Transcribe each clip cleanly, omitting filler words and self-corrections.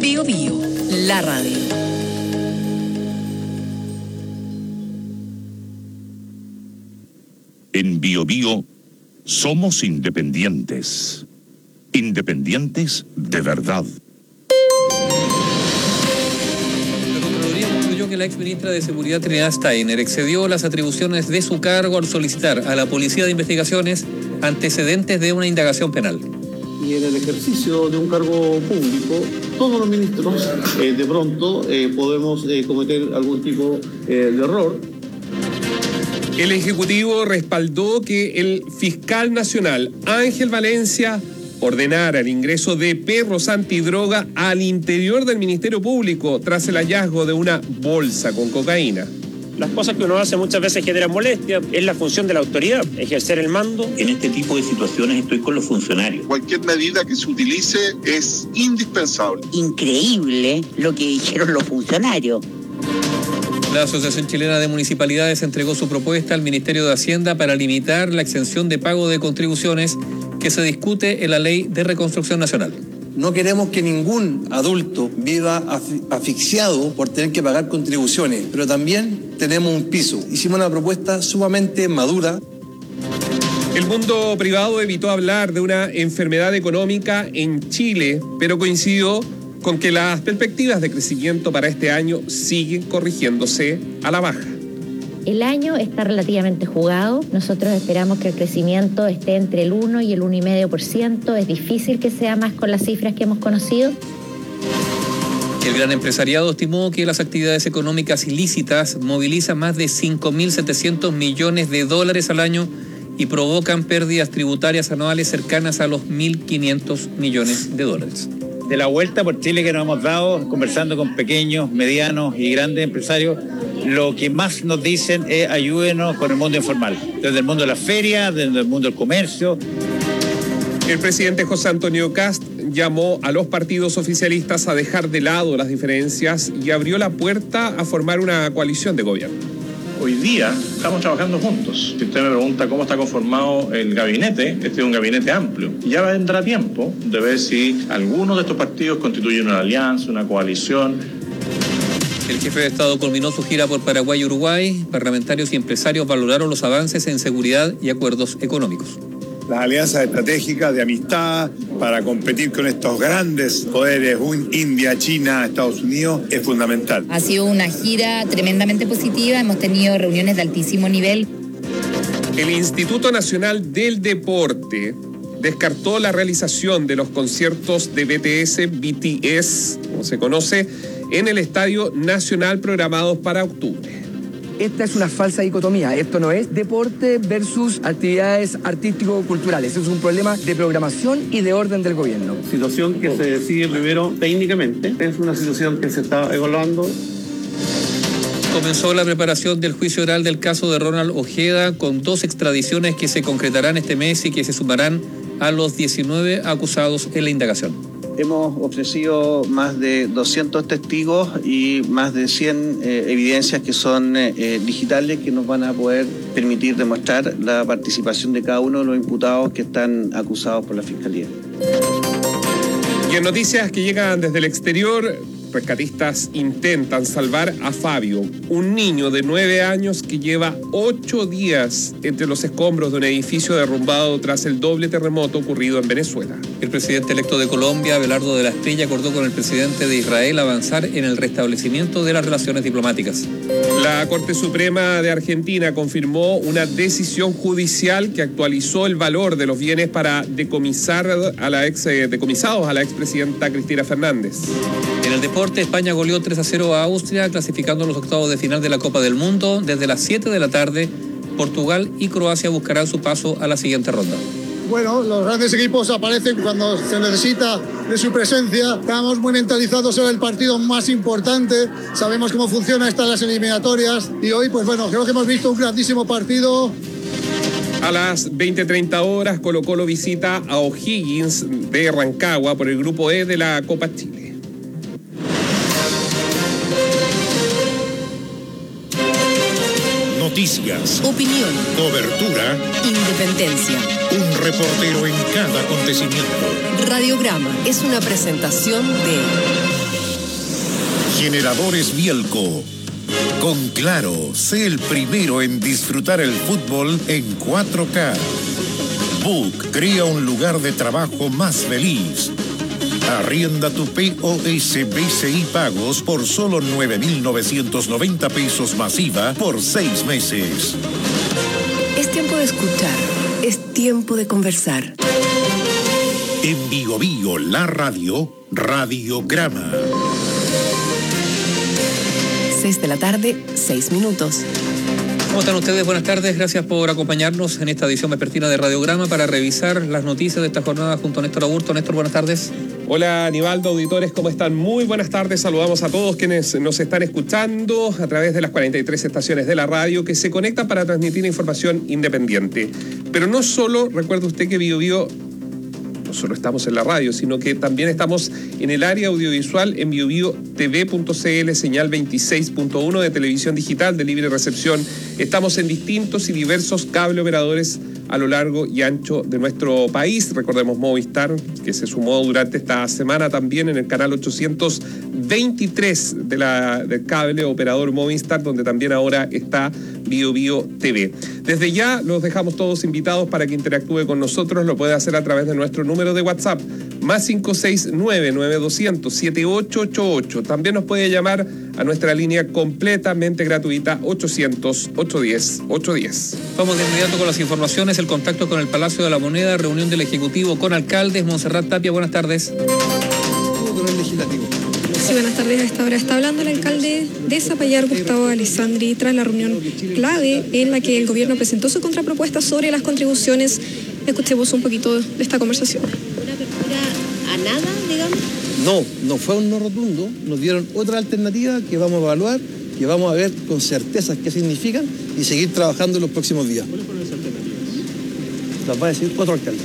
Bío Bío, la radio. En Bío Bío somos independientes. Independientes de verdad. La Contraloría concluyó que la exministra de Seguridad Trinidad Steiner excedió las atribuciones de su cargo al solicitar a la Policía de Investigaciones antecedentes de una indagación penal. Y en el ejercicio de un cargo público, todos los ministros de pronto podemos cometer algún tipo de error. El Ejecutivo respaldó que el fiscal nacional Ángel Valencia ordenara el ingreso de perros antidroga al interior del Ministerio Público tras el hallazgo de una bolsa con cocaína. Las cosas que uno hace muchas veces generan molestia. Es la función de la autoridad, ejercer el mando. En este tipo de situaciones estoy con los funcionarios. Cualquier medida que se utilice es indispensable. Increíble lo que dijeron los funcionarios. La Asociación Chilena de Municipalidades entregó su propuesta al Ministerio de Hacienda para limitar la exención de pago de contribuciones que se discute en la Ley de Reconstrucción Nacional. No queremos que ningún adulto viva asfixiado por tener que pagar contribuciones, pero también tenemos un piso. Hicimos una propuesta sumamente madura. El mundo privado evitó hablar de una enfermedad económica en Chile, pero coincidió con que las perspectivas de crecimiento para este año siguen corrigiéndose a la baja. El año está relativamente jugado. Nosotros esperamos que el crecimiento esté entre el 1 y el 1,5%. Es difícil que sea más con las cifras que hemos conocido. El gran empresariado estimó que las actividades económicas ilícitas movilizan más de 5.700 millones de dólares al año y provocan pérdidas tributarias anuales cercanas a los 1.500 millones de dólares. De la vuelta por Chile que nos hemos dado, conversando con pequeños, medianos y grandes empresarios, lo que más nos dicen es ayúdenos con el mundo informal, desde el mundo de las ferias, desde el mundo del comercio. El presidente José Antonio Kast llamó a los partidos oficialistas a dejar de lado las diferencias y abrió la puerta a formar una coalición de gobierno. Hoy día estamos trabajando juntos. Si usted me pregunta cómo está conformado el gabinete, este es un gabinete amplio. Y ya vendrá tiempo de ver si algunos de estos partidos constituyen una alianza, una coalición. El jefe de Estado culminó su gira por Paraguay y Uruguay. Parlamentarios y empresarios valoraron los avances en seguridad y acuerdos económicos. Las alianzas estratégicas de amistad para competir con estos grandes poderes, India, China, Estados Unidos, es fundamental. Ha sido una gira tremendamente positiva, hemos tenido reuniones de altísimo nivel. El Instituto Nacional del Deporte descartó la realización de los conciertos de BTS, como se conoce, en el Estadio Nacional programados para octubre. Esta es una falsa dicotomía. Esto no es deporte versus actividades artístico-culturales. Es un problema de programación y de orden del gobierno. Situación que se decide primero técnicamente. Es una situación que se está evaluando. Comenzó la preparación del juicio oral del caso de Ronald Ojeda con 2 extradiciones que se concretarán este mes y que se sumarán a los 19 acusados en la indagación. Hemos ofrecido más de 200 testigos y más de 100 evidencias que son digitales que nos van a poder permitir demostrar la participación de cada uno de los imputados que están acusados por la Fiscalía. Y en noticias que llegan desde el exterior, rescatistas intentan salvar a Fabio, un niño de 9 años que lleva 8 días entre los escombros de un edificio derrumbado tras el doble terremoto ocurrido en Venezuela. El presidente electo de Colombia, Abelardo de la Espriella, acordó con el presidente de Israel avanzar en el restablecimiento de las relaciones diplomáticas. La Corte Suprema de Argentina confirmó una decisión judicial que actualizó el valor de los bienes para decomisados a la expresidenta Cristina Fernández. En el deporte, España goleó 3-0 a Austria, clasificando los octavos de final de la Copa del Mundo. Desde las 7 de la tarde, Portugal y Croacia buscarán su paso a la siguiente ronda. Bueno, los grandes equipos aparecen cuando se necesita de su presencia. Estamos muy mentalizados en el partido más importante. Sabemos cómo funciona las eliminatorias. Y hoy, pues bueno, creo que hemos visto un grandísimo partido. A las 20:30 horas, Colo-Colo visita a O'Higgins de Rancagua por el Grupo E de la Copa Chile. Noticias, opinión, cobertura, independencia. Un reportero en cada acontecimiento. Radiograma es una presentación de Generadores Bielco. Con Claro, sé el primero en disfrutar el fútbol en 4K. Book crea un lugar de trabajo más feliz. Arrienda tu POS BCI Pagos por solo 9.990 pesos masiva por 6 meses. Es tiempo de escuchar, es tiempo de conversar. En Bio Bio, la radio, Radiograma. 6 de la tarde, 6 minutos. ¿Cómo están ustedes? Buenas tardes, gracias por acompañarnos en esta edición vespertina de Radiograma para revisar las noticias de esta jornada junto a Néstor Aburto. Néstor, buenas tardes. Hola Aníbaldo, auditores, ¿cómo están? Muy buenas tardes, saludamos a todos quienes nos están escuchando a través de las 43 estaciones de la radio que se conectan para transmitir información independiente. Pero no solo, recuerde usted que Bio Bio no solo estamos en la radio, sino que también estamos en el área audiovisual en biobiotv.cl, señal 26.1 de televisión digital de libre recepción. Estamos en distintos y diversos cable operadores a lo largo y ancho de nuestro país. Recordemos Movistar, que se sumó durante esta semana también en el canal 823 del cable operador Movistar, donde también ahora está Bio Bio TV. Desde ya los dejamos todos invitados para que interactúe con nosotros. Lo puede hacer a través de nuestro número de WhatsApp, más 569-9200-7888. También nos puede llamar a nuestra línea completamente gratuita 800-810-810. Vamos de inmediato con las informaciones. El contacto con el Palacio de la Moneda, reunión del Ejecutivo con alcaldes. Montserrat Tapia, buenas tardes. Con el Legislativo. Sí, buenas tardes. A esta hora está hablando el alcalde de Zapallar, Gustavo Alessandri, tras la reunión clave en la que el gobierno presentó su contrapropuesta sobre las contribuciones. Escuchemos un poquito de esta conversación. ¿Una apertura a nada, digamos? No fue un no rotundo. Nos dieron otra alternativa que vamos a evaluar, que vamos a ver con certeza qué significan y seguir trabajando en los próximos días. ¿Cuáles fueron las alternativas? Las va a decir 4 alcaldes.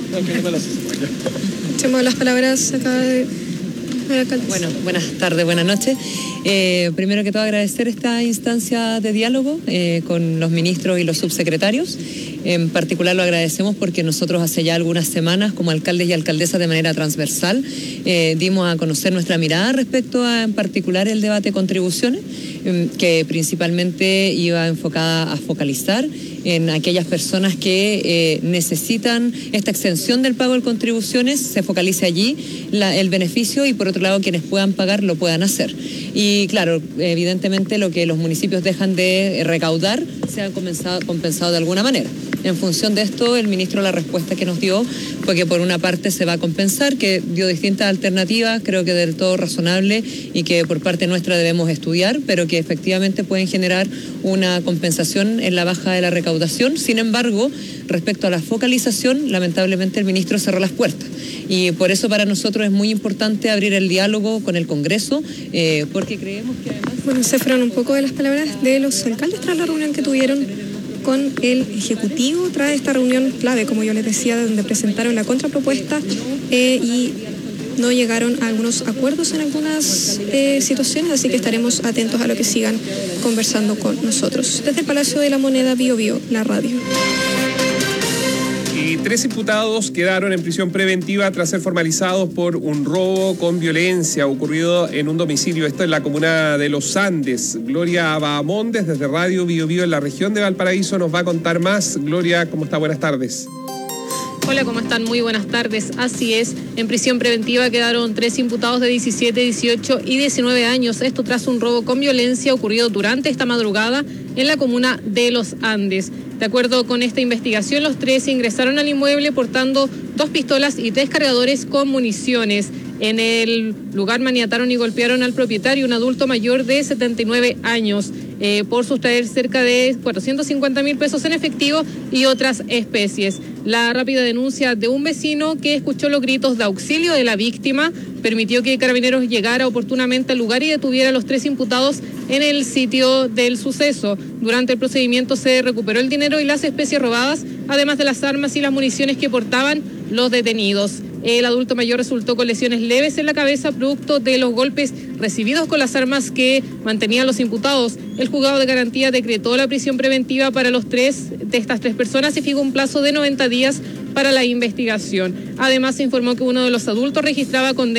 Escuchemos las palabras acá de... Bueno, buenas tardes, buenas noches. Primero que todo agradecer esta instancia de diálogo con los ministros y los subsecretarios. En particular lo agradecemos porque nosotros hace ya algunas semanas como alcaldes y alcaldesas de manera transversal dimos a conocer nuestra mirada respecto a en particular el debate de contribuciones, que principalmente iba enfocada a focalizar en aquellas personas que necesitan esta exención del pago de contribuciones, se focalice allí el beneficio y por otro lado quienes puedan pagar lo puedan hacer. Y claro, evidentemente lo que los municipios dejan de recaudar se ha compensado de alguna manera. En función de esto, el ministro la respuesta que nos dio fue que por una parte se va a compensar, que dio distintas alternativas, creo que del todo razonable y que por parte nuestra debemos estudiar, pero que efectivamente pueden generar una compensación en la baja de la recaudación. Sin embargo, respecto a la focalización, lamentablemente el ministro cerró las puertas. Y por eso para nosotros es muy importante abrir el diálogo con el Congreso, porque creemos que además... Bueno, se fueron un poco de las palabras de los alcaldes tras la reunión que tuvieron con el Ejecutivo, tras esta reunión clave, como yo les decía, donde presentaron la contrapropuesta y no llegaron a algunos acuerdos en algunas situaciones, así que estaremos atentos a lo que sigan conversando con nosotros. Desde el Palacio de la Moneda, Bio Bio, la radio. Y 3 imputados quedaron en prisión preventiva tras ser formalizados por un robo con violencia ocurrido en un domicilio. Esto en la comuna de Los Andes. Gloria Bahamondes, desde Radio Bio Bio en la región de Valparaíso, nos va a contar más. Gloria, ¿cómo está? Buenas tardes. Hola, ¿cómo están? Muy buenas tardes. Así es, en prisión preventiva quedaron 3 imputados de 17, 18 y 19 años. Esto tras un robo con violencia ocurrido durante esta madrugada en la comuna de Los Andes. De acuerdo con esta investigación, los 3 ingresaron al inmueble portando 2 pistolas y 3 cargadores con municiones. En el lugar maniataron y golpearon al propietario, un adulto mayor de 79 años, por sustraer cerca de 450.000 pesos en efectivo y otras especies. La rápida denuncia de un vecino que escuchó los gritos de auxilio de la víctima permitió que Carabineros llegara oportunamente al lugar y detuviera a los 3 imputados en el sitio del suceso. Durante el procedimiento se recuperó el dinero y las especies robadas, además de las armas y las municiones que portaban los detenidos. El adulto mayor resultó con lesiones leves en la cabeza producto de los golpes recibidos con las armas que mantenían los imputados. El juzgado de garantía decretó la prisión preventiva para los 3 de estas 3 personas y fijó un plazo de 90 días para la investigación. Además, se informó que uno de los adultos registraba condenas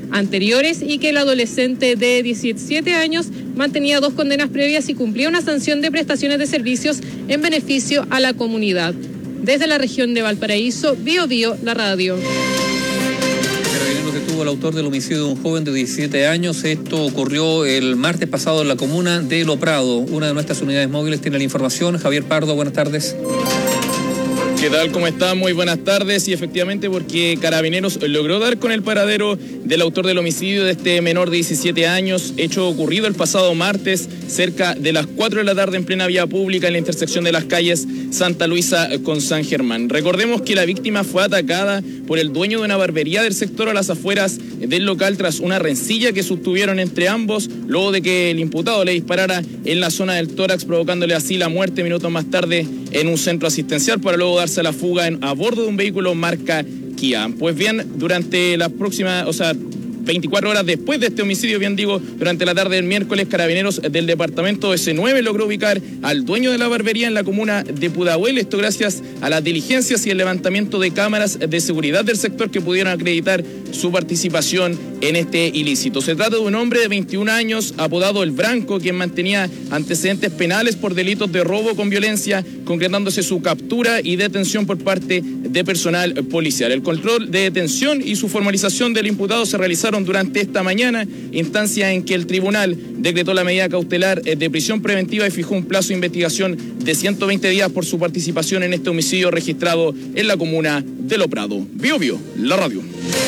anteriores y que el adolescente de 17 años mantenía 2 condenas previas y cumplía una sanción de prestaciones de servicios en beneficio a la comunidad. Desde la región de Valparaíso, Bío Bío, la radio. Carabineros detuvo al autor del homicidio de un joven de 17 años. Esto ocurrió el martes pasado en la comuna de Lo Prado. Una de nuestras unidades móviles tiene la información. Javier Pardo, buenas tardes. ¿Qué tal? ¿Cómo están? Muy buenas tardes. Y efectivamente, porque Carabineros logró dar con el paradero del autor del homicidio de este menor de 17 años, hecho ocurrido el pasado martes cerca de las 4 de la tarde en plena vía pública en la intersección de las calles Santa Luisa con San Germán. Recordemos que la víctima fue atacada por el dueño de una barbería del sector a las afueras del local tras una rencilla que sostuvieron entre ambos, luego de que el imputado le disparara en la zona del tórax, provocándole así la muerte minutos más tarde en un centro asistencial, para luego darse a la fuga a bordo de un vehículo marca Kia. Pues bien, durante las próximas, 24 horas después de este homicidio, bien digo, durante la tarde del miércoles, Carabineros del departamento S9 logró ubicar al dueño de la barbería en la comuna de Pudahuel, esto gracias a las diligencias y el levantamiento de cámaras de seguridad del sector que pudieron acreditar su participación en este ilícito. Se trata de un hombre de 21 años, apodado El Branco, quien mantenía antecedentes penales por delitos de robo con violencia, concretándose su captura y detención por parte de personal policial. El control de detención y su formalización del imputado se realizaron durante esta mañana, instancia en que el tribunal decretó la medida cautelar de prisión preventiva y fijó un plazo de investigación de 120 días por su participación en este homicidio registrado en la comuna de Lo Prado. Bío Bío, la radio.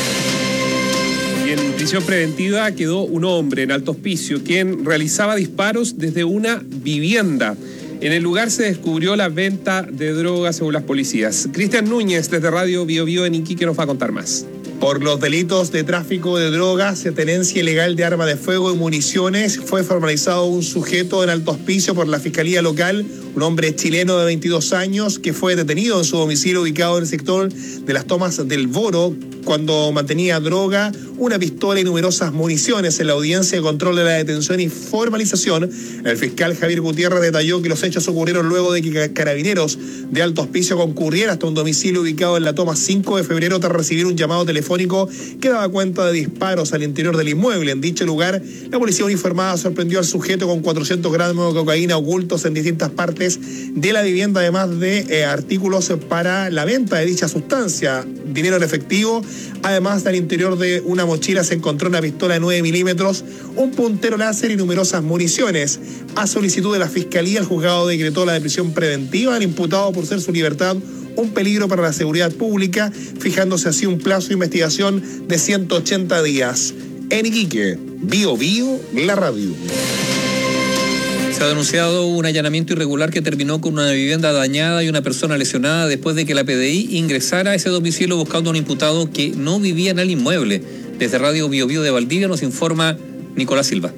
Y en prisión preventiva quedó un hombre en Alto Hospicio quien realizaba disparos desde una vivienda. En el lugar se descubrió la venta de drogas según las policías. Cristian Núñez, desde Radio Bío Bío en Iquique, nos va a contar más. Por los delitos de tráfico de drogas, tenencia ilegal de arma de fuego y municiones, fue formalizado un sujeto en Alto Hospicio por la Fiscalía Local, un hombre chileno de 22 años que fue detenido en su domicilio ubicado en el sector de las Tomas del Boro cuando mantenía droga, una pistola y numerosas municiones. En la audiencia de control de la detención y formalización, el fiscal Javier Gutiérrez detalló que los hechos ocurrieron luego de que Carabineros de Alto Hospicio concurriera hasta un domicilio ubicado en la Toma 5 de febrero tras recibir un llamado telefónico que daba cuenta de disparos al interior del inmueble. En dicho lugar, la policía uniformada sorprendió al sujeto con 400 gramos de cocaína ocultos en distintas partes de la vivienda, además de artículos para la venta de dicha sustancia, dinero en efectivo. Además, al interior de una mochila se encontró una pistola de 9 milímetros, un puntero láser y numerosas municiones. A solicitud de la Fiscalía, el juzgado decretó la prisión preventiva al imputado por ser su libertad un peligro para la seguridad pública, fijándose así un plazo de investigación de 180 días. En Iquique, Bío Bío, la radio. Se ha denunciado un allanamiento irregular que terminó con una vivienda dañada y una persona lesionada después de que la PDI ingresara a ese domicilio buscando a un imputado que no vivía en el inmueble. Desde Radio Bío Bío de Valdivia nos informa Nicolás Silva.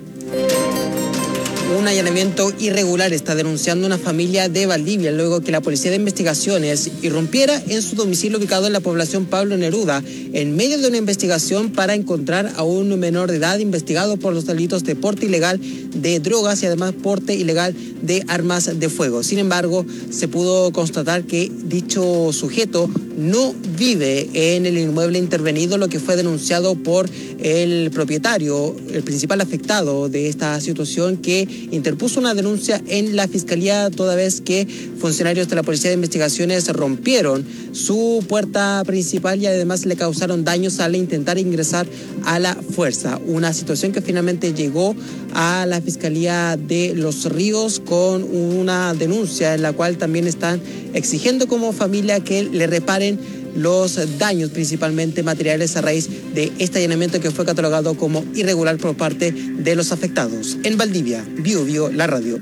Un allanamiento irregular está denunciando una familia de Valdivia luego que la Policía de Investigaciones irrumpiera en su domicilio ubicado en la población Pablo Neruda en medio de una investigación para encontrar a un menor de edad investigado por los delitos de porte ilegal de drogas y además porte ilegal de armas de fuego. Sin embargo, se pudo constatar que dicho sujeto no vive en el inmueble intervenido, lo que fue denunciado por el propietario, el principal afectado de esta situación, que interpuso una denuncia en la Fiscalía toda vez que funcionarios de la Policía de Investigaciones rompieron su puerta principal y además le causaron daños al intentar ingresar a la fuerza. Una situación que finalmente llegó a la Fiscalía de Los Ríos con una denuncia en la cual también están exigiendo como familia que le reparen los daños principalmente materiales a raíz de este allanamiento que fue catalogado como irregular por parte de los afectados. En Valdivia, Bío Bío, la radio.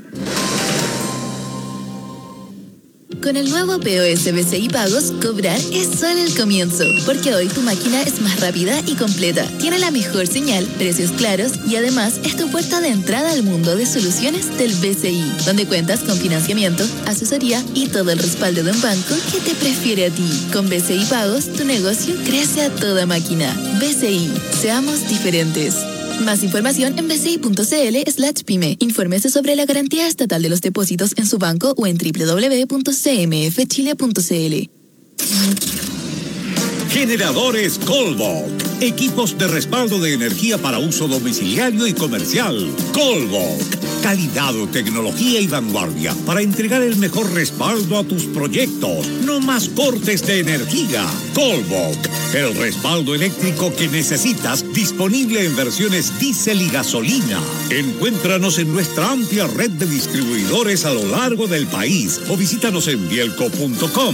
Con el nuevo POS BCI Pagos, cobrar es solo el comienzo, porque hoy tu máquina es más rápida y completa. Tiene la mejor señal, precios claros y además es tu puerta de entrada al mundo de soluciones del BCI, donde cuentas con financiamiento, asesoría y todo el respaldo de un banco que te prefiere a ti. Con BCI Pagos, tu negocio crece a toda máquina. BCI, seamos diferentes. Más información en bci.cl/pyme. Infórmese sobre la garantía estatal de los depósitos en su banco o en www.cmfchile.cl. Generadores Colbok. Equipos de respaldo de energía para uso domiciliario y comercial. Colbok. Calidad, tecnología y vanguardia para entregar el mejor respaldo a tus proyectos. No más cortes de energía. Colbok. El respaldo eléctrico que necesitas, disponible en versiones diésel y gasolina. Encuéntranos en nuestra amplia red de distribuidores a lo largo del país o visítanos en bielco.com.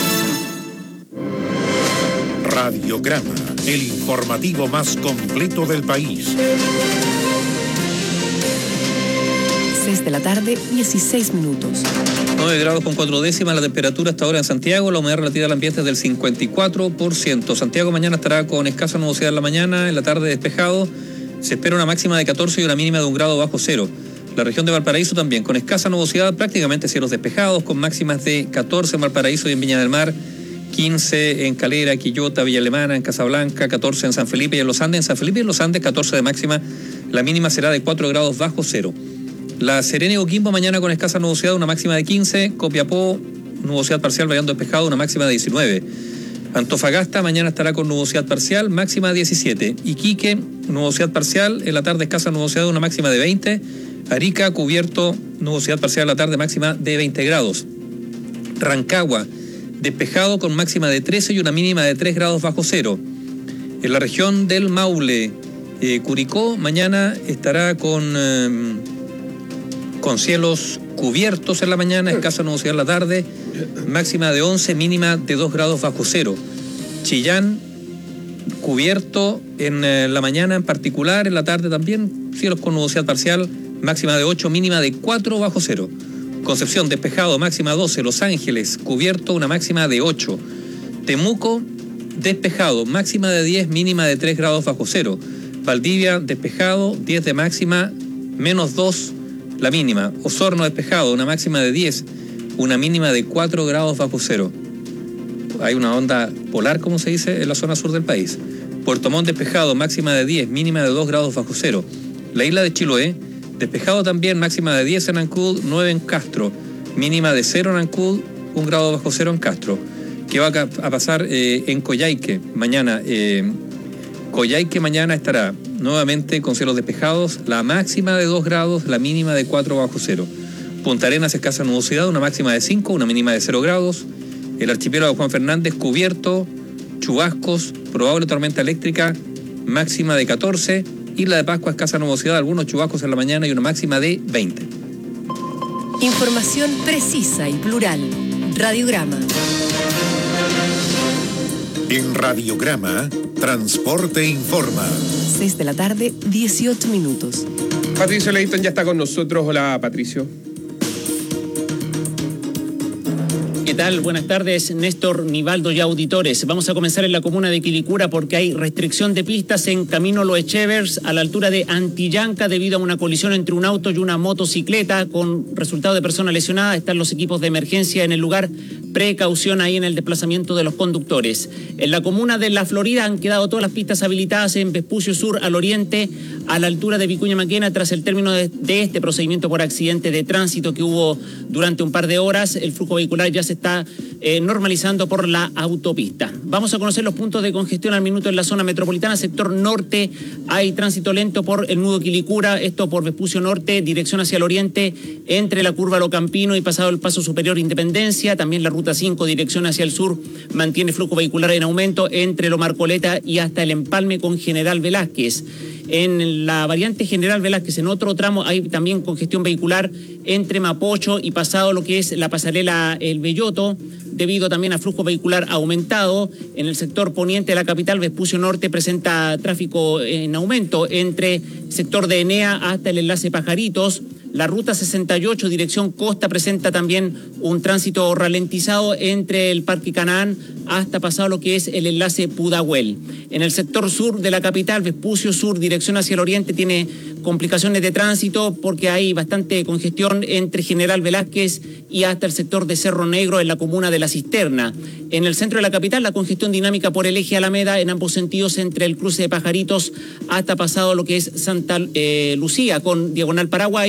Radiograma, el informativo más completo del país. 6 de la tarde, 16 minutos. 9 grados con 4 décimas la temperatura hasta ahora en Santiago, la humedad relativa del ambiente es del 54%. Santiago mañana estará con escasa nubosidad en la mañana, en la tarde despejado. Se espera una máxima de 14 y una mínima de 1 grado bajo cero. La región de Valparaíso también con escasa nubosidad, prácticamente cielos despejados, con máximas de 14 en Valparaíso y en Viña del Mar, 15 en Calera, Quillota, Villa Alemana, en Casablanca, 14 en San Felipe y en Los Andes. En San Felipe y en Los Andes 14 de máxima, la mínima será de 4 grados bajo cero. La Serena y Coquimbo mañana con escasa nubosidad, una máxima de 15. Copiapó, nubosidad parcial variando despejado, una máxima de 19. Antofagasta mañana estará con nubosidad parcial, máxima de 17. Iquique, nubosidad parcial, en la tarde escasa nubosidad, una máxima de 20. Arica, cubierto, nubosidad parcial en la tarde, máxima de 20 grados. Rancagua, despejado con máxima de 13 y una mínima de 3 grados bajo cero. En la región del Maule, Curicó, mañana estará con cielos cubiertos en la mañana, escasa nubosidad en la tarde, máxima de 11, mínima de 2 grados bajo cero. Chillán, cubierto en la mañana en particular, en la tarde también, cielos con nubosidad parcial, máxima de 8, mínima de 4 bajo cero. Concepción, despejado, máxima 12. Los Ángeles, cubierto, una máxima de 8. Temuco, despejado, máxima de 10, mínima de 3 grados bajo cero. Valdivia, despejado, 10 de máxima, menos 2 la mínima. Osorno, despejado, una máxima de 10, una mínima de 4 grados bajo cero. Hay una onda polar, como se dice, en la zona sur del país. Puerto Montt, despejado, máxima de 10, mínima de 2 grados bajo cero. La isla de Chiloé, despejado también, máxima de 10 en Ancud, 9 en Castro, mínima de 0 en Ancud, 1 grado bajo cero en Castro. ¿Qué va a pasar en Coyhaique mañana? Coyhaique mañana estará nuevamente con cielos despejados, la máxima de 2 grados, la mínima de 4 bajo cero. Punta Arenas, escasa nubosidad, una máxima de 5, una mínima de 0 grados. El archipiélago Juan Fernández, cubierto, chubascos, probable tormenta eléctrica, máxima de 14. Isla de Pascua, escasa nubosidad, algunos chubascos en la mañana y una máxima de 20. Información precisa y plural. Radiograma. En Radiograma, Transporte Informa. 6 de la tarde, 18 minutos. Patricio Leighton ya está con nosotros. Hola, Patricio. ¿Qué tal? Buenas tardes, Néstor, Nivaldo y auditores. Vamos a comenzar en la comuna de Quilicura porque hay restricción de pistas en Camino Los Echevers a la altura de Antillanca debido a una colisión entre un auto y una motocicleta con resultado de persona lesionada. Están los equipos de emergencia en el lugar. Precaución ahí en el desplazamiento de los conductores. En la comuna de La Florida han quedado todas las pistas habilitadas en Vespucio Sur al oriente, a la altura de Vicuña Maquena, tras el término de este procedimiento por accidente de tránsito que hubo durante un par de horas. El flujo vehicular ya se está normalizando por la autopista. Vamos a conocer los puntos de congestión al minuto en la zona metropolitana. Sector norte hay tránsito lento por el nudo Quilicura, esto por Vespucio Norte, dirección hacia el oriente, entre la curva Locampino y pasado el paso superior Independencia. También la ruta 5, dirección hacia el sur, mantiene flujo vehicular en aumento entre Lo Marcoleta y hasta el empalme con General Velázquez. En la variante General Velázquez, en otro tramo, hay también congestión vehicular entre Mapocho y pasado lo que es la pasarela El Belloto, debido también a flujo vehicular aumentado. En el sector poniente de la capital, Vespucio Norte presenta tráfico en aumento entre sector de Enea hasta el enlace Pajaritos. La ruta 68, dirección costa, presenta también un tránsito ralentizado entre el Parque Canaán hasta pasado lo que es el enlace Pudahuel. En el sector sur de la capital, Vespucio Sur, dirección hacia el oriente, tiene complicaciones de tránsito porque hay bastante congestión entre General Velázquez y hasta el sector de Cerro Negro en la comuna de La Cisterna. En el centro de la capital, la congestión dinámica por el eje Alameda en ambos sentidos entre el cruce de Pajaritos hasta pasado lo que es Santa Lucía con diagonal Paraguay.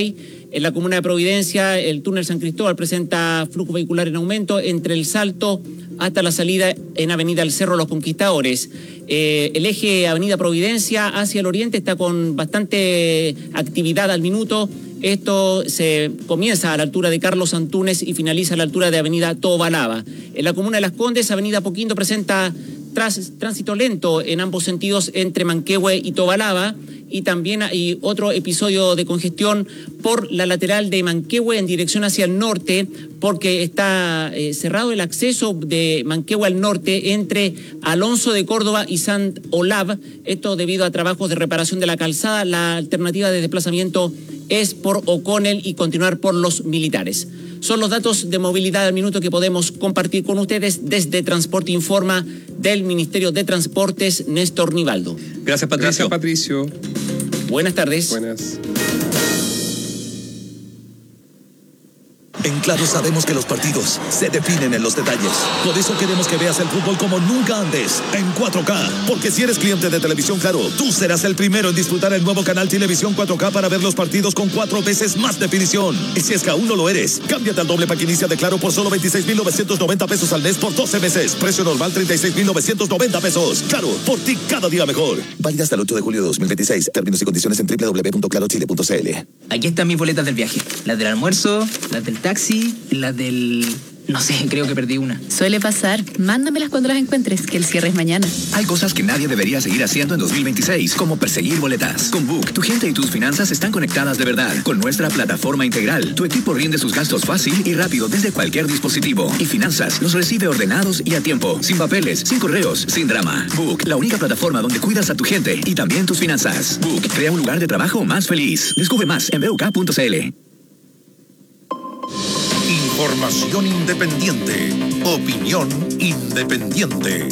En la comuna de Providencia, el túnel San Cristóbal presenta flujo vehicular en aumento entre el Salto hasta la salida en Avenida El Cerro Los Conquistadores. El eje Avenida Providencia hacia el oriente está con bastante actividad al minuto. Esto se comienza a la altura de Carlos Antúnez y finaliza a la altura de Avenida Tobalaba. En la comuna de Las Condes, Avenida Poquindo presenta tránsito lento en ambos sentidos entre Manquehue y Tobalaba, y también hay otro episodio de congestión por la lateral de Manquehue en dirección hacia el norte, porque está cerrado el acceso de Manquehue al norte entre Alonso de Córdoba y Sant Olav, esto debido a trabajos de reparación de la calzada. La alternativa de desplazamiento es por O'Connell y continuar por Los Militares. Son los datos de movilidad al minuto que podemos compartir con ustedes desde Transporte Informa del Ministerio de Transportes, Néstor Nivaldo. Gracias, Patricio. Gracias, Patricio. Buenas tardes. Buenas. En Claro sabemos que los partidos se definen en los detalles. Por eso queremos que veas el fútbol como nunca antes, en 4K. Porque si eres cliente de Televisión Claro, tú serás el primero en disfrutar el nuevo canal Televisión 4K para ver los partidos con 4 veces más definición. Y si es que aún no lo eres, cámbiate al doble pack inicia de Claro por solo 26,990 pesos al mes por 12 meses. Precio normal 36,990 pesos. Claro, por ti cada día mejor. Válida hasta el 8 de julio de 2026. Términos y condiciones en www.clarochile.cl. Aquí están mis boletas del viaje. Las del almuerzo, las del taxi, las del... no sé, creo que perdí una. Suele pasar. Mándamelas cuando las encuentres, que el cierre es mañana. Hay cosas que nadie debería seguir haciendo en 2026, como perseguir boletas. Con Book, tu gente y tus finanzas están conectadas de verdad. Con nuestra plataforma integral, tu equipo rinde sus gastos fácil y rápido desde cualquier dispositivo. Y finanzas los recibe ordenados y a tiempo, sin papeles, sin correos, sin drama. Book, la única plataforma donde cuidas a tu gente y también tus finanzas. Book, crea un lugar de trabajo más feliz. Descubre más en BUK.cl. Información independiente. Opinión independiente.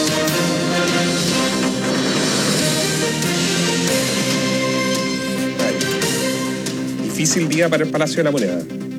Difícil día para el Palacio de la Moneda.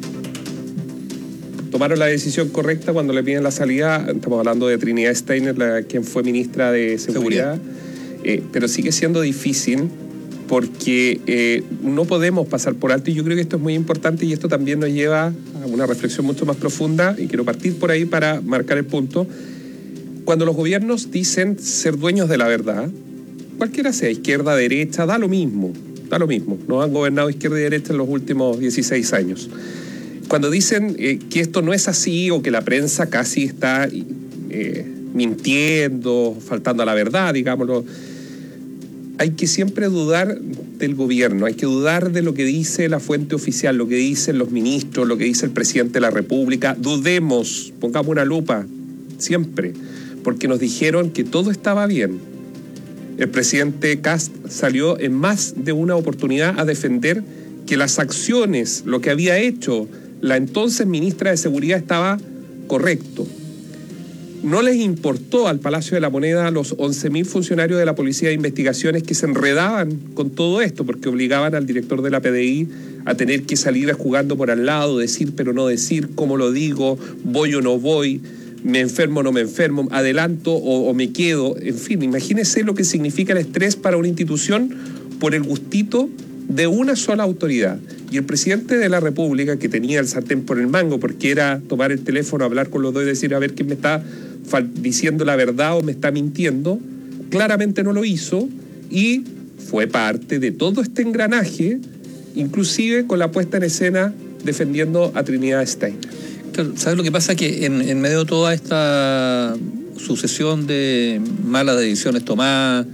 Tomaron la decisión correcta cuando le piden la salida. Estamos hablando de Trinidad Steiner, quien fue ministra de Seguridad. Pero sigue siendo difícil porque no podemos pasar por alto, y yo creo que esto es muy importante, y esto también nos lleva a una reflexión mucho más profunda, y quiero partir por ahí para marcar el punto. Cuando los gobiernos dicen ser dueños de la verdad, cualquiera sea, izquierda, derecha, da lo mismo. Nos han gobernado izquierda y derecha en los últimos 16 años. Cuando dicen que esto no es así, o que la prensa casi está mintiendo, faltando a la verdad, digámoslo, hay que siempre dudar del gobierno, hay que dudar de lo que dice la fuente oficial, lo que dicen los ministros, lo que dice el presidente de la República. Dudemos, pongamos una lupa, siempre, porque nos dijeron que todo estaba bien. El presidente Kast salió en más de una oportunidad a defender que las acciones, lo que había hecho la entonces ministra de Seguridad estaba correcto. No les importó al Palacio de la Moneda los 11.000 funcionarios de la Policía de Investigaciones que se enredaban con todo esto, porque obligaban al director de la PDI a tener que salir jugando por al lado, decir pero no decir, cómo lo digo, voy o no voy, me enfermo o no me enfermo, adelanto o me quedo. En fin, imagínense lo que significa el estrés para una institución por el gustito de una sola autoridad. Y el presidente de la República, que tenía el sartén por el mango, porque era tomar el teléfono, hablar con los dos y decir a ver quién me está diciendo la verdad o me está mintiendo, claramente no lo hizo, y fue parte de todo este engranaje, inclusive con la puesta en escena defendiendo a Trinidad Steiner. Claro, ¿sabes lo que pasa? Que en medio de toda esta sucesión de malas decisiones tomadas,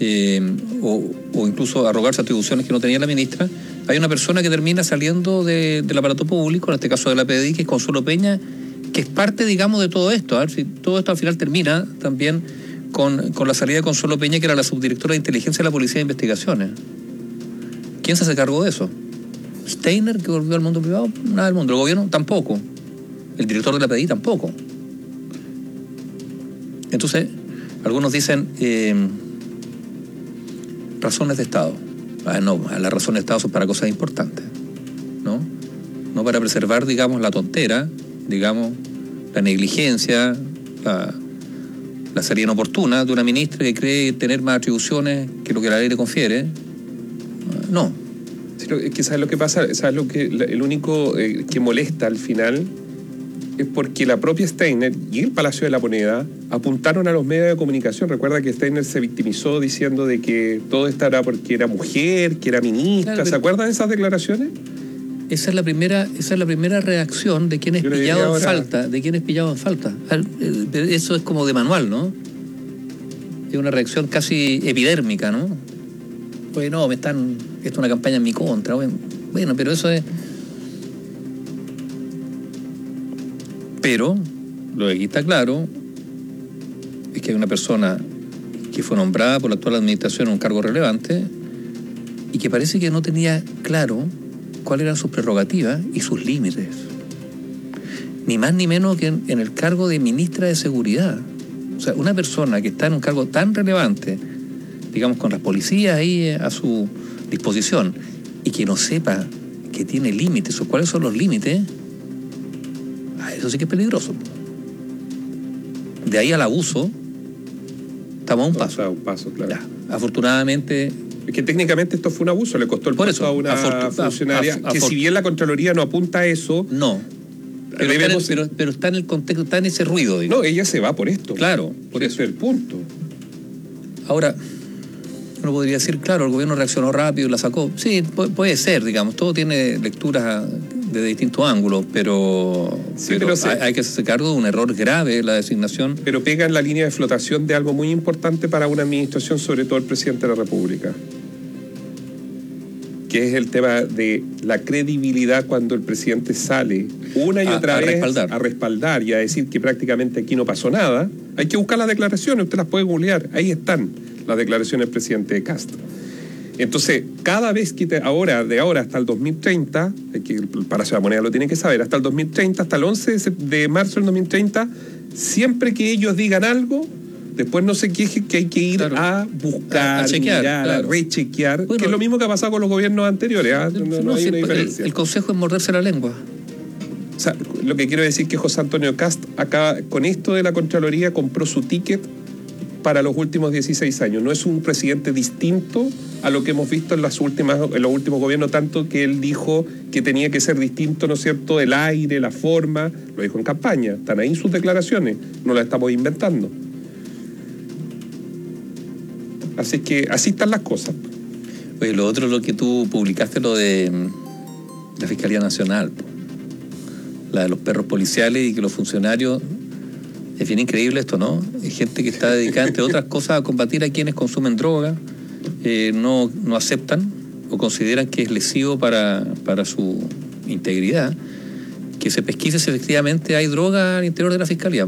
o incluso arrogarse atribuciones que no tenía la ministra, hay una persona que termina saliendo del aparato público, en este caso de la PDI, que es Consuelo Peña, que es parte, digamos, de todo esto. A ver si todo esto al final termina también con la salida de Consuelo Peña, que era la subdirectora de inteligencia de la Policía de Investigaciones. ¿Quién se hace cargo de eso? ¿Steiner, que volvió al mundo privado? Nada del mundo. ¿El gobierno? Tampoco. El director de la PDI tampoco. Entonces, algunos dicen razones de Estado. No, las razones de Estado son para cosas importantes, ¿no? No para preservar, digamos, la tontera, digamos, la negligencia, la salida inoportuna de una ministra que cree tener más atribuciones que lo que la ley le confiere. No, sino que ¿sabes lo que pasa? ¿Sabes lo que el único que molesta al final? Es porque la propia Steiner y el Palacio de la Moneda apuntaron a los medios de comunicación. Recuerda que Steiner se victimizó diciendo de que todo esto era porque era mujer, que era ministra. Claro, ¿se acuerdan de esas declaraciones? Esa es la primera reacción de quien es pillado en falta, Eso es como de manual, ¿no? Es una reacción casi epidérmica, ¿no? Pues no, esto es una campaña en mi contra. Bueno, pero eso es. Pero lo que aquí está claro es que hay una persona que fue nombrada por la actual administración en un cargo relevante y que parece que no tenía claro cuáles eran sus prerrogativas y sus límites. Ni más ni menos que en el cargo de ministra de Seguridad. O sea, una persona que está en un cargo tan relevante, digamos, con las policías ahí a su disposición, y que no sepa que tiene límites o cuáles son los límites, eso sí que es peligroso. De ahí al abuso, estamos a un paso. Un paso, claro. Ya. Afortunadamente. Es que técnicamente esto fue un abuso, le costó el puesto a una funcionaria que, si bien la Contraloría no apunta a eso. No. Pero está en el contexto, está en ese ruido. Digamos. No, ella se va por esto. Claro, por eso es el punto. Ahora, uno podría decir, claro, el gobierno reaccionó rápido y la sacó. Sí, puede ser, digamos, todo tiene lecturas de distintos ángulos, pero hay que hacerse cargo de un error grave, la designación. Pero pega en la línea de flotación de algo muy importante para una administración, sobre todo el presidente de la República, que es el tema de la credibilidad cuando el presidente sale una y otra vez a respaldar y a decir que prácticamente aquí no pasó nada. Hay que buscar las declaraciones, usted las puede googlear, ahí están las declaraciones del presidente de Castro. Entonces, cada vez que de ahora hasta el 2030, que el Palacio de la Moneda lo tiene que saber, hasta el 2030, hasta el 11 de marzo del 2030, siempre que ellos digan algo, después no se quejen que hay que ir a buscar, a chequear, mirar, a rechequear, que es lo mismo que ha pasado con los gobiernos anteriores. No hay una diferencia. El consejo es morderse la lengua. O sea, lo que quiero decir es que José Antonio Cast acá, con esto de la Contraloría, compró su ticket para los últimos 16 años. No es un presidente distinto a lo que hemos visto en los últimos gobiernos, tanto que él dijo que tenía que ser distinto, ¿no es cierto?, el aire, la forma, lo dijo en campaña, están ahí sus declaraciones, no las estamos inventando. Así que así están las cosas. Oye, lo otro, lo que tú publicaste, lo de la Fiscalía Nacional, la de los perros policiales y que los funcionarios. Es bien increíble esto, ¿no? Hay gente que está dedicada, entre otras cosas, a combatir a quienes consumen droga, no aceptan o consideran que es lesivo para su integridad, que se pesquise si efectivamente hay droga al interior de la Fiscalía.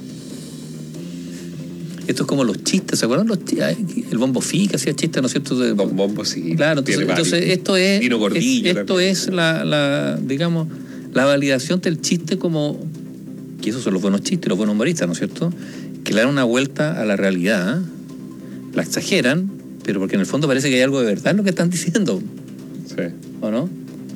Esto es como los chistes, ¿se acuerdan? El Bombo Fica hacía chistes, ¿no es cierto? Bombo sí. Claro, entonces esto es... Dino Gordillo. Esto es digamos, la validación del chiste como... que esos son los buenos chistes, los buenos humoristas, ¿no es cierto?, que le dan una vuelta a la realidad, la exageran, pero porque en el fondo parece que hay algo de verdad en lo que están diciendo. Sí. ¿O no?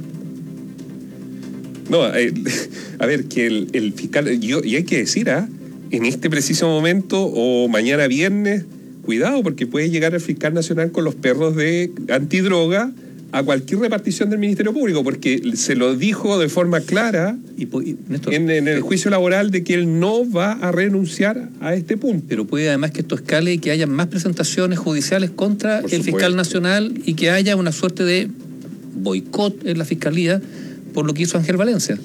No, a ver, que el fiscal, y hay que decir, en este preciso momento o mañana viernes, cuidado, porque puede llegar el fiscal nacional con los perros de antidroga a cualquier repartición del Ministerio Público, porque se lo dijo de forma clara Néstor, en el juicio laboral de que él no va a renunciar a este punto. Pero puede además que esto escale y que haya más presentaciones judiciales contra el fiscal nacional y que haya una suerte de boicot en la Fiscalía por lo que hizo Ángel Valencia.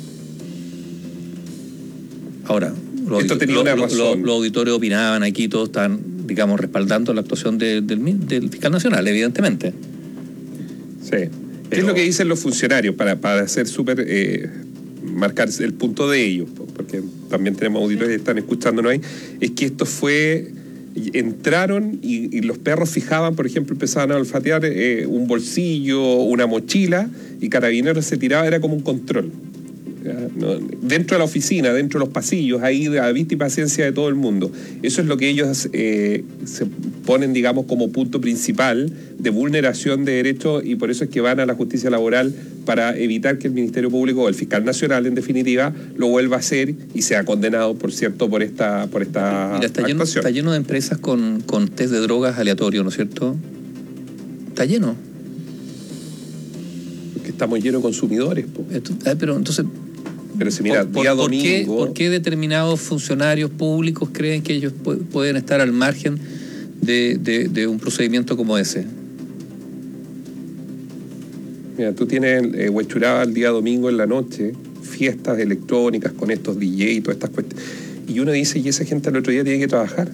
Ahora, los auditores opinaban aquí, todos están, digamos, respaldando la actuación del fiscal nacional, evidentemente. Sí. ¿Qué es lo que dicen los funcionarios para hacer marcar el punto de ellos? Porque también tenemos auditores que están escuchándonos ahí. Es que esto entraron y los perros fijaban, por ejemplo, empezaban a olfatear un bolsillo, una mochila, y Carabineros se tiraba, era como un control. Dentro de la oficina, dentro de los pasillos, ahí a vista y paciencia de todo el mundo. Eso es lo que ellos se ponen, digamos, como punto principal de vulneración de derechos, y por eso es que van a la justicia laboral para evitar que el Ministerio Público o el fiscal nacional, en definitiva, lo vuelva a hacer y sea condenado, por cierto, por esta Mira, está lleno de empresas con test de drogas aleatorios, ¿no es cierto? Está lleno. Porque estamos llenos de consumidores. Pero entonces... Pero si mira, día domingo... ¿Por qué determinados funcionarios públicos creen que ellos pueden estar al margen de un procedimiento como ese? Mira, tú tienes Huechuraba el día domingo en la noche, fiestas electrónicas con estos DJ y todas estas cuestiones. Y uno dice, y esa gente al otro día tiene que trabajar.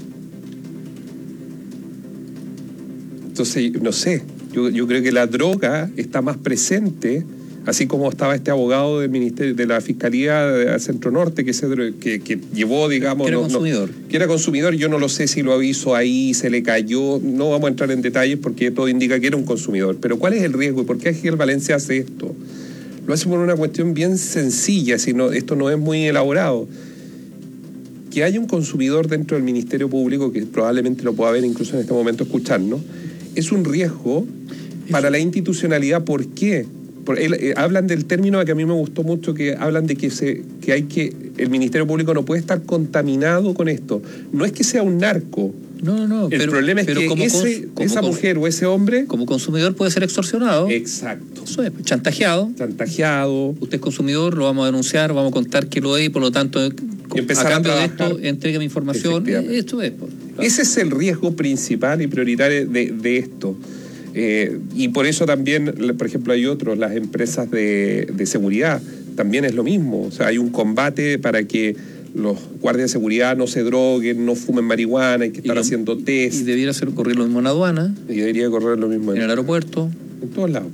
Entonces, no sé, yo creo que la droga está más presente, así como estaba este abogado del Ministerio de la Fiscalía de Centro Norte que llevó, digamos... Que era consumidor. Que era consumidor, yo no lo sé si lo avisó ahí, se le cayó, no vamos a entrar en detalles porque todo indica que era un consumidor. Pero ¿cuál es el riesgo y por qué Ángel Valencia hace esto? Lo hace por una cuestión bien sencilla, esto no es muy elaborado. Que haya un consumidor dentro del Ministerio Público, que probablemente lo pueda ver incluso en este momento escucharnos, es un riesgo para la institucionalidad. ¿Por qué? Hablan del término que a mí me gustó mucho, que hablan de que el Ministerio Público no puede estar contaminado con esto. No es que sea un narco. No. El problema es que esa mujer o ese hombre... Como consumidor puede ser extorsionado. Exacto. Eso es, chantajeado. Usted es consumidor, lo vamos a denunciar, vamos a contar que lo es y por lo tanto, a cambio de esto, entrégueme información. Esto es. Ese es el riesgo principal y prioritario de esto. Y por eso también, por ejemplo, hay otros, las empresas de seguridad, también es lo mismo. O sea, hay un combate para que los guardias de seguridad no se droguen, no fumen marihuana, hay que estar haciendo test. Y debiera correr lo mismo en la aduana. Y debería correr lo mismo en el aeropuerto. En todos lados.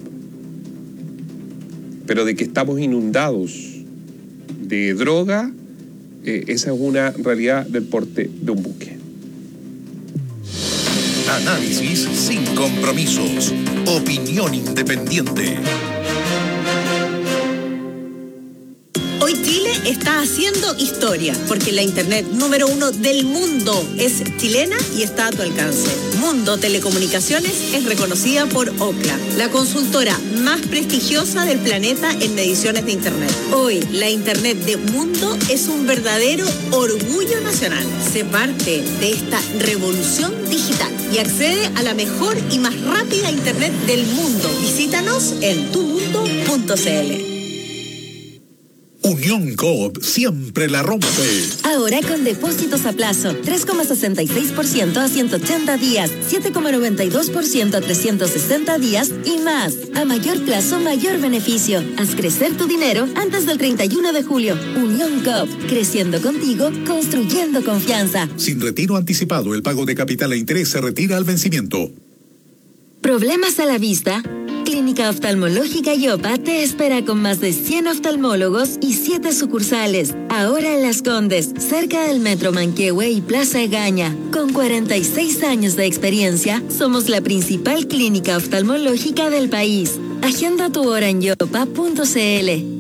Pero de que estamos inundados de droga, esa es una realidad del porte de un buque. Análisis sin compromisos. Opinión independiente. Hoy Chile está haciendo historia, porque la internet número 1 del mundo es chilena y está a tu alcance. Mundo Telecomunicaciones es reconocida por Ookla, la consultora más prestigiosa del planeta en mediciones de internet. Hoy, la internet de Mundo es un verdadero orgullo nacional. Sé parte de esta revolución digital y accede a la mejor y más rápida internet del mundo. Visítanos en tumundo.cl. Unión Coop siempre la rompe. Ahora con depósitos a plazo, 3,66% a 180 días, 7,92% a 360 días y más. A mayor plazo, mayor beneficio. Haz crecer tu dinero antes del 31 de julio. Unión Coop, creciendo contigo, construyendo confianza. Sin retiro anticipado, el pago de capital e interés se retira al vencimiento. ¿Problemas a la vista? Clínica Oftalmológica Yopa te espera con más de 100 oftalmólogos y 7 sucursales. Ahora en Las Condes, cerca del Metro Manquehue y Plaza Egaña. Con 46 años de experiencia, somos la principal clínica oftalmológica del país. Agenda tu hora en yopa.cl.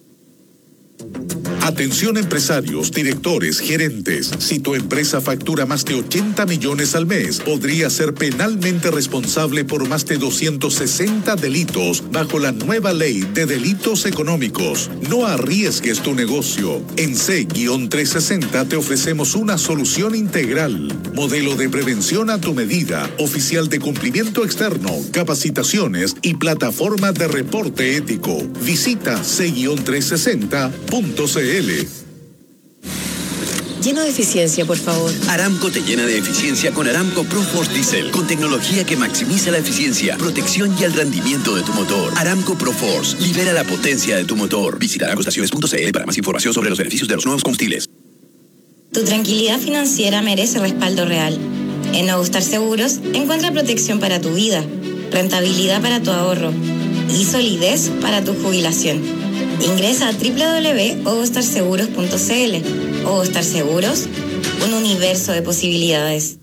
Atención empresarios, directores, gerentes. Si tu empresa factura más de 80 millones al mes, podría ser penalmente responsable por más de 260 delitos bajo la nueva ley de delitos económicos. No arriesgues tu negocio. En C-360 te ofrecemos una solución integral. Modelo de prevención a tu medida, oficial de cumplimiento externo, capacitaciones y plataforma de reporte ético. Visita C-360.cl. Lleno de eficiencia, por favor. Aramco te llena de eficiencia con Aramco ProForce Diesel, con tecnología que maximiza la eficiencia, protección y el rendimiento de tu motor. Aramco ProForce, libera la potencia de tu motor. Visita aramcoestaciones.cl para más información sobre los beneficios de los nuevos combustibles. Tu tranquilidad financiera merece respaldo real. En Ogostar Seguros, encuentra protección para tu vida, rentabilidad para tu ahorro y solidez para tu jubilación. Ingresa a www.ogostarseguros.cl. Ogostar Seguros, un universo de posibilidades.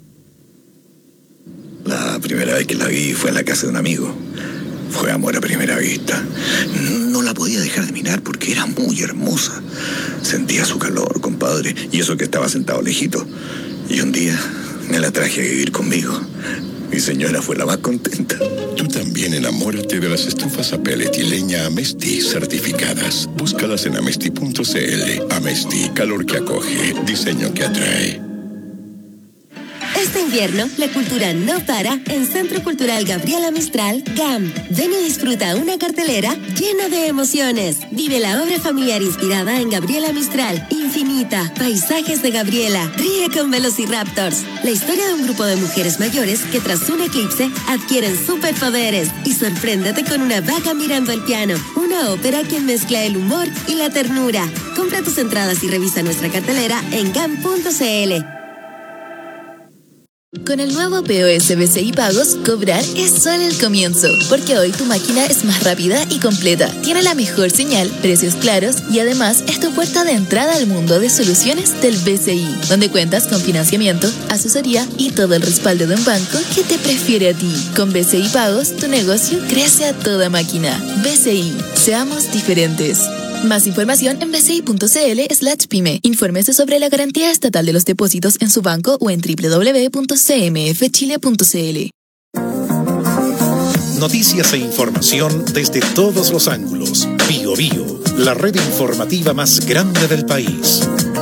La primera vez que la vi fue en la casa de un amigo. Fue amor a primera vista. No la podía dejar de mirar porque era muy hermosa. Sentía su calor, compadre, y eso que estaba sentado lejito. Y un día me la traje a vivir conmigo. Mi señora fue la más contenta. Tú también enamórate de las estufas a pellet y leña Amesti certificadas. Búscalas en amesti.cl. Amesti, calor que acoge, diseño que atrae. Este invierno, la cultura no para en Centro Cultural Gabriela Mistral, GAM. Ven y disfruta una cartelera llena de emociones. Vive la obra familiar inspirada en Gabriela Mistral, Infinita, Paisajes de Gabriela, Ríe con Velociraptors. La historia de un grupo de mujeres mayores que tras un eclipse adquieren superpoderes. Y sorpréndete con una vaca mirando el piano, una ópera que mezcla el humor y la ternura. Compra tus entradas y revisa nuestra cartelera en gam.cl. Con el nuevo POS BCI Pagos, cobrar es solo el comienzo, porque hoy tu máquina es más rápida y completa, tiene la mejor señal, precios claros y además es tu puerta de entrada al mundo de soluciones del BCI, donde cuentas con financiamiento, asesoría y todo el respaldo de un banco que te prefiere a ti. Con BCI Pagos, tu negocio crece a toda máquina. BCI, seamos diferentes. Más información en bci.cl/pyme. Infórmese sobre la garantía estatal de los depósitos en su banco o en www.cmfchile.cl. Noticias e información desde todos los ángulos. Bio Bio, la red informativa más grande del país.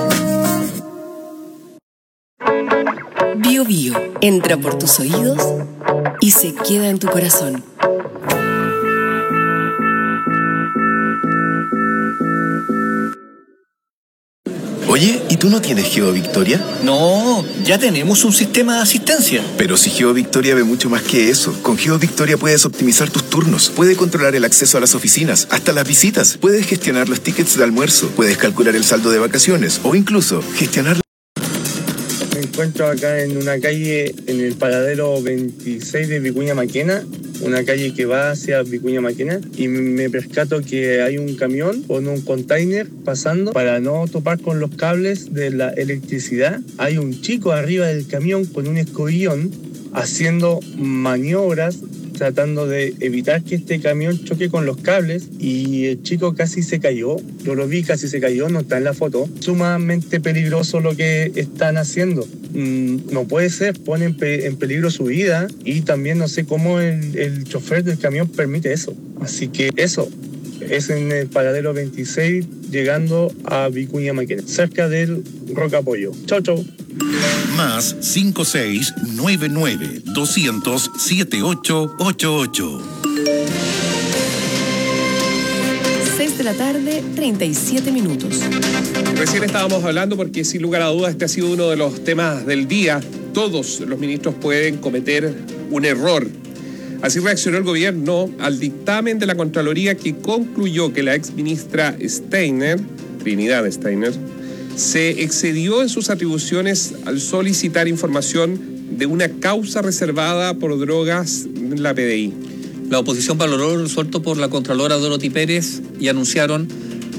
Bio Bio entra por tus oídos y se queda en tu corazón. Oye, ¿y tú no tienes GeoVictoria? No, ya tenemos un sistema de asistencia. Pero si GeoVictoria ve mucho más que eso. Con GeoVictoria puedes optimizar tus turnos, puedes controlar el acceso a las oficinas, hasta las visitas, puedes gestionar los tickets de almuerzo, puedes calcular el saldo de vacaciones o incluso gestionar... Me encuentro acá en una calle en el paradero 26 de Vicuña Maquena, una calle que va hacia Vicuña Maquena, y me percato que hay un camión con un container pasando. Para no topar con los cables de la electricidad, hay un chico arriba del camión con un escobillón haciendo maniobras, tratando de evitar que este camión choque con los cables, y el chico casi se cayó. Yo lo vi, casi se cayó, no está en la foto. Sumamente peligroso lo que están haciendo. No puede ser, pone en peligro su vida, y también no sé cómo el chofer del camión permite eso. Así que eso es en el paradero 26 llegando a Vicuña Maquena, cerca del Rocapollo. Chau, chau. Más 5699-200-7888. 6 de la tarde, 37 minutos. Recién estábamos hablando porque sin lugar a dudas este ha sido uno de los temas del día. Todos los ministros pueden cometer un error. Así reaccionó el gobierno al dictamen de la Contraloría, que concluyó que la exministra Steiner, Trinidad Steiner, se excedió en sus atribuciones al solicitar información de una causa reservada por drogas en la PDI. La oposición valoró el resuelto por la Contralora Dorothy Pérez y anunciaron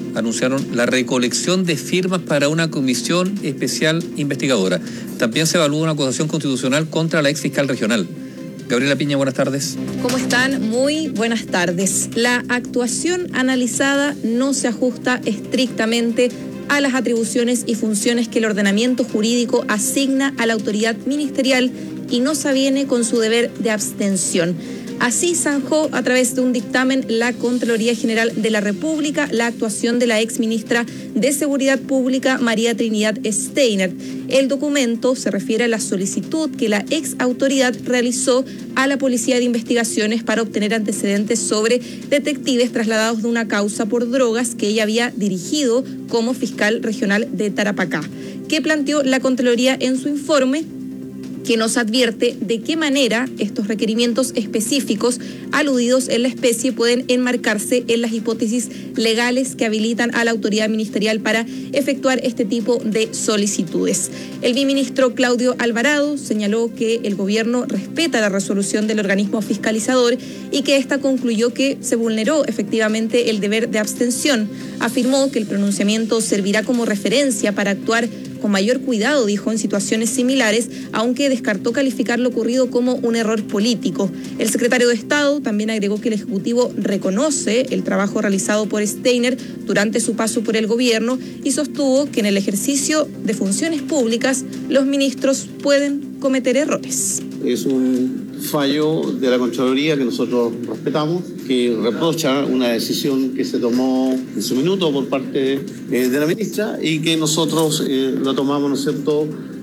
la recolección de firmas para una comisión especial investigadora. También se evalúa una acusación constitucional contra la exfiscal regional. Gabriela Piña, buenas tardes. ¿Cómo están? Muy buenas tardes. La actuación analizada no se ajusta estrictamente a las atribuciones y funciones que el ordenamiento jurídico asigna a la autoridad ministerial y no se aviene con su deber de abstención. Así zanjó a través de un dictamen la Contraloría General de la República la actuación de la exministra de Seguridad Pública, María Trinidad Steiner. El documento se refiere a la solicitud que la ex autoridad realizó a la Policía de Investigaciones para obtener antecedentes sobre detectives trasladados de una causa por drogas que ella había dirigido como fiscal regional de Tarapacá. ¿Qué planteó la Contraloría en su informe? Que nos advierte de qué manera estos requerimientos específicos aludidos en la especie pueden enmarcarse en las hipótesis legales que habilitan a la autoridad ministerial para efectuar este tipo de solicitudes. El biministro Claudio Alvarado señaló que el gobierno respeta la resolución del organismo fiscalizador y que ésta concluyó que se vulneró efectivamente el deber de abstención. Afirmó que el pronunciamiento servirá como referencia para actuar con mayor cuidado, dijo, en situaciones similares, aunque descartó calificar lo ocurrido como un error político. El secretario de Estado también agregó que el Ejecutivo reconoce el trabajo realizado por Steiner durante su paso por el gobierno y sostuvo que en el ejercicio de funciones públicas los ministros pueden cometer errores. Es un fallo de la Contraloría que nosotros respetamos, que reprocha una decisión que se tomó en su minuto por parte de la ministra y que nosotros la tomamos, ¿no es cierto?,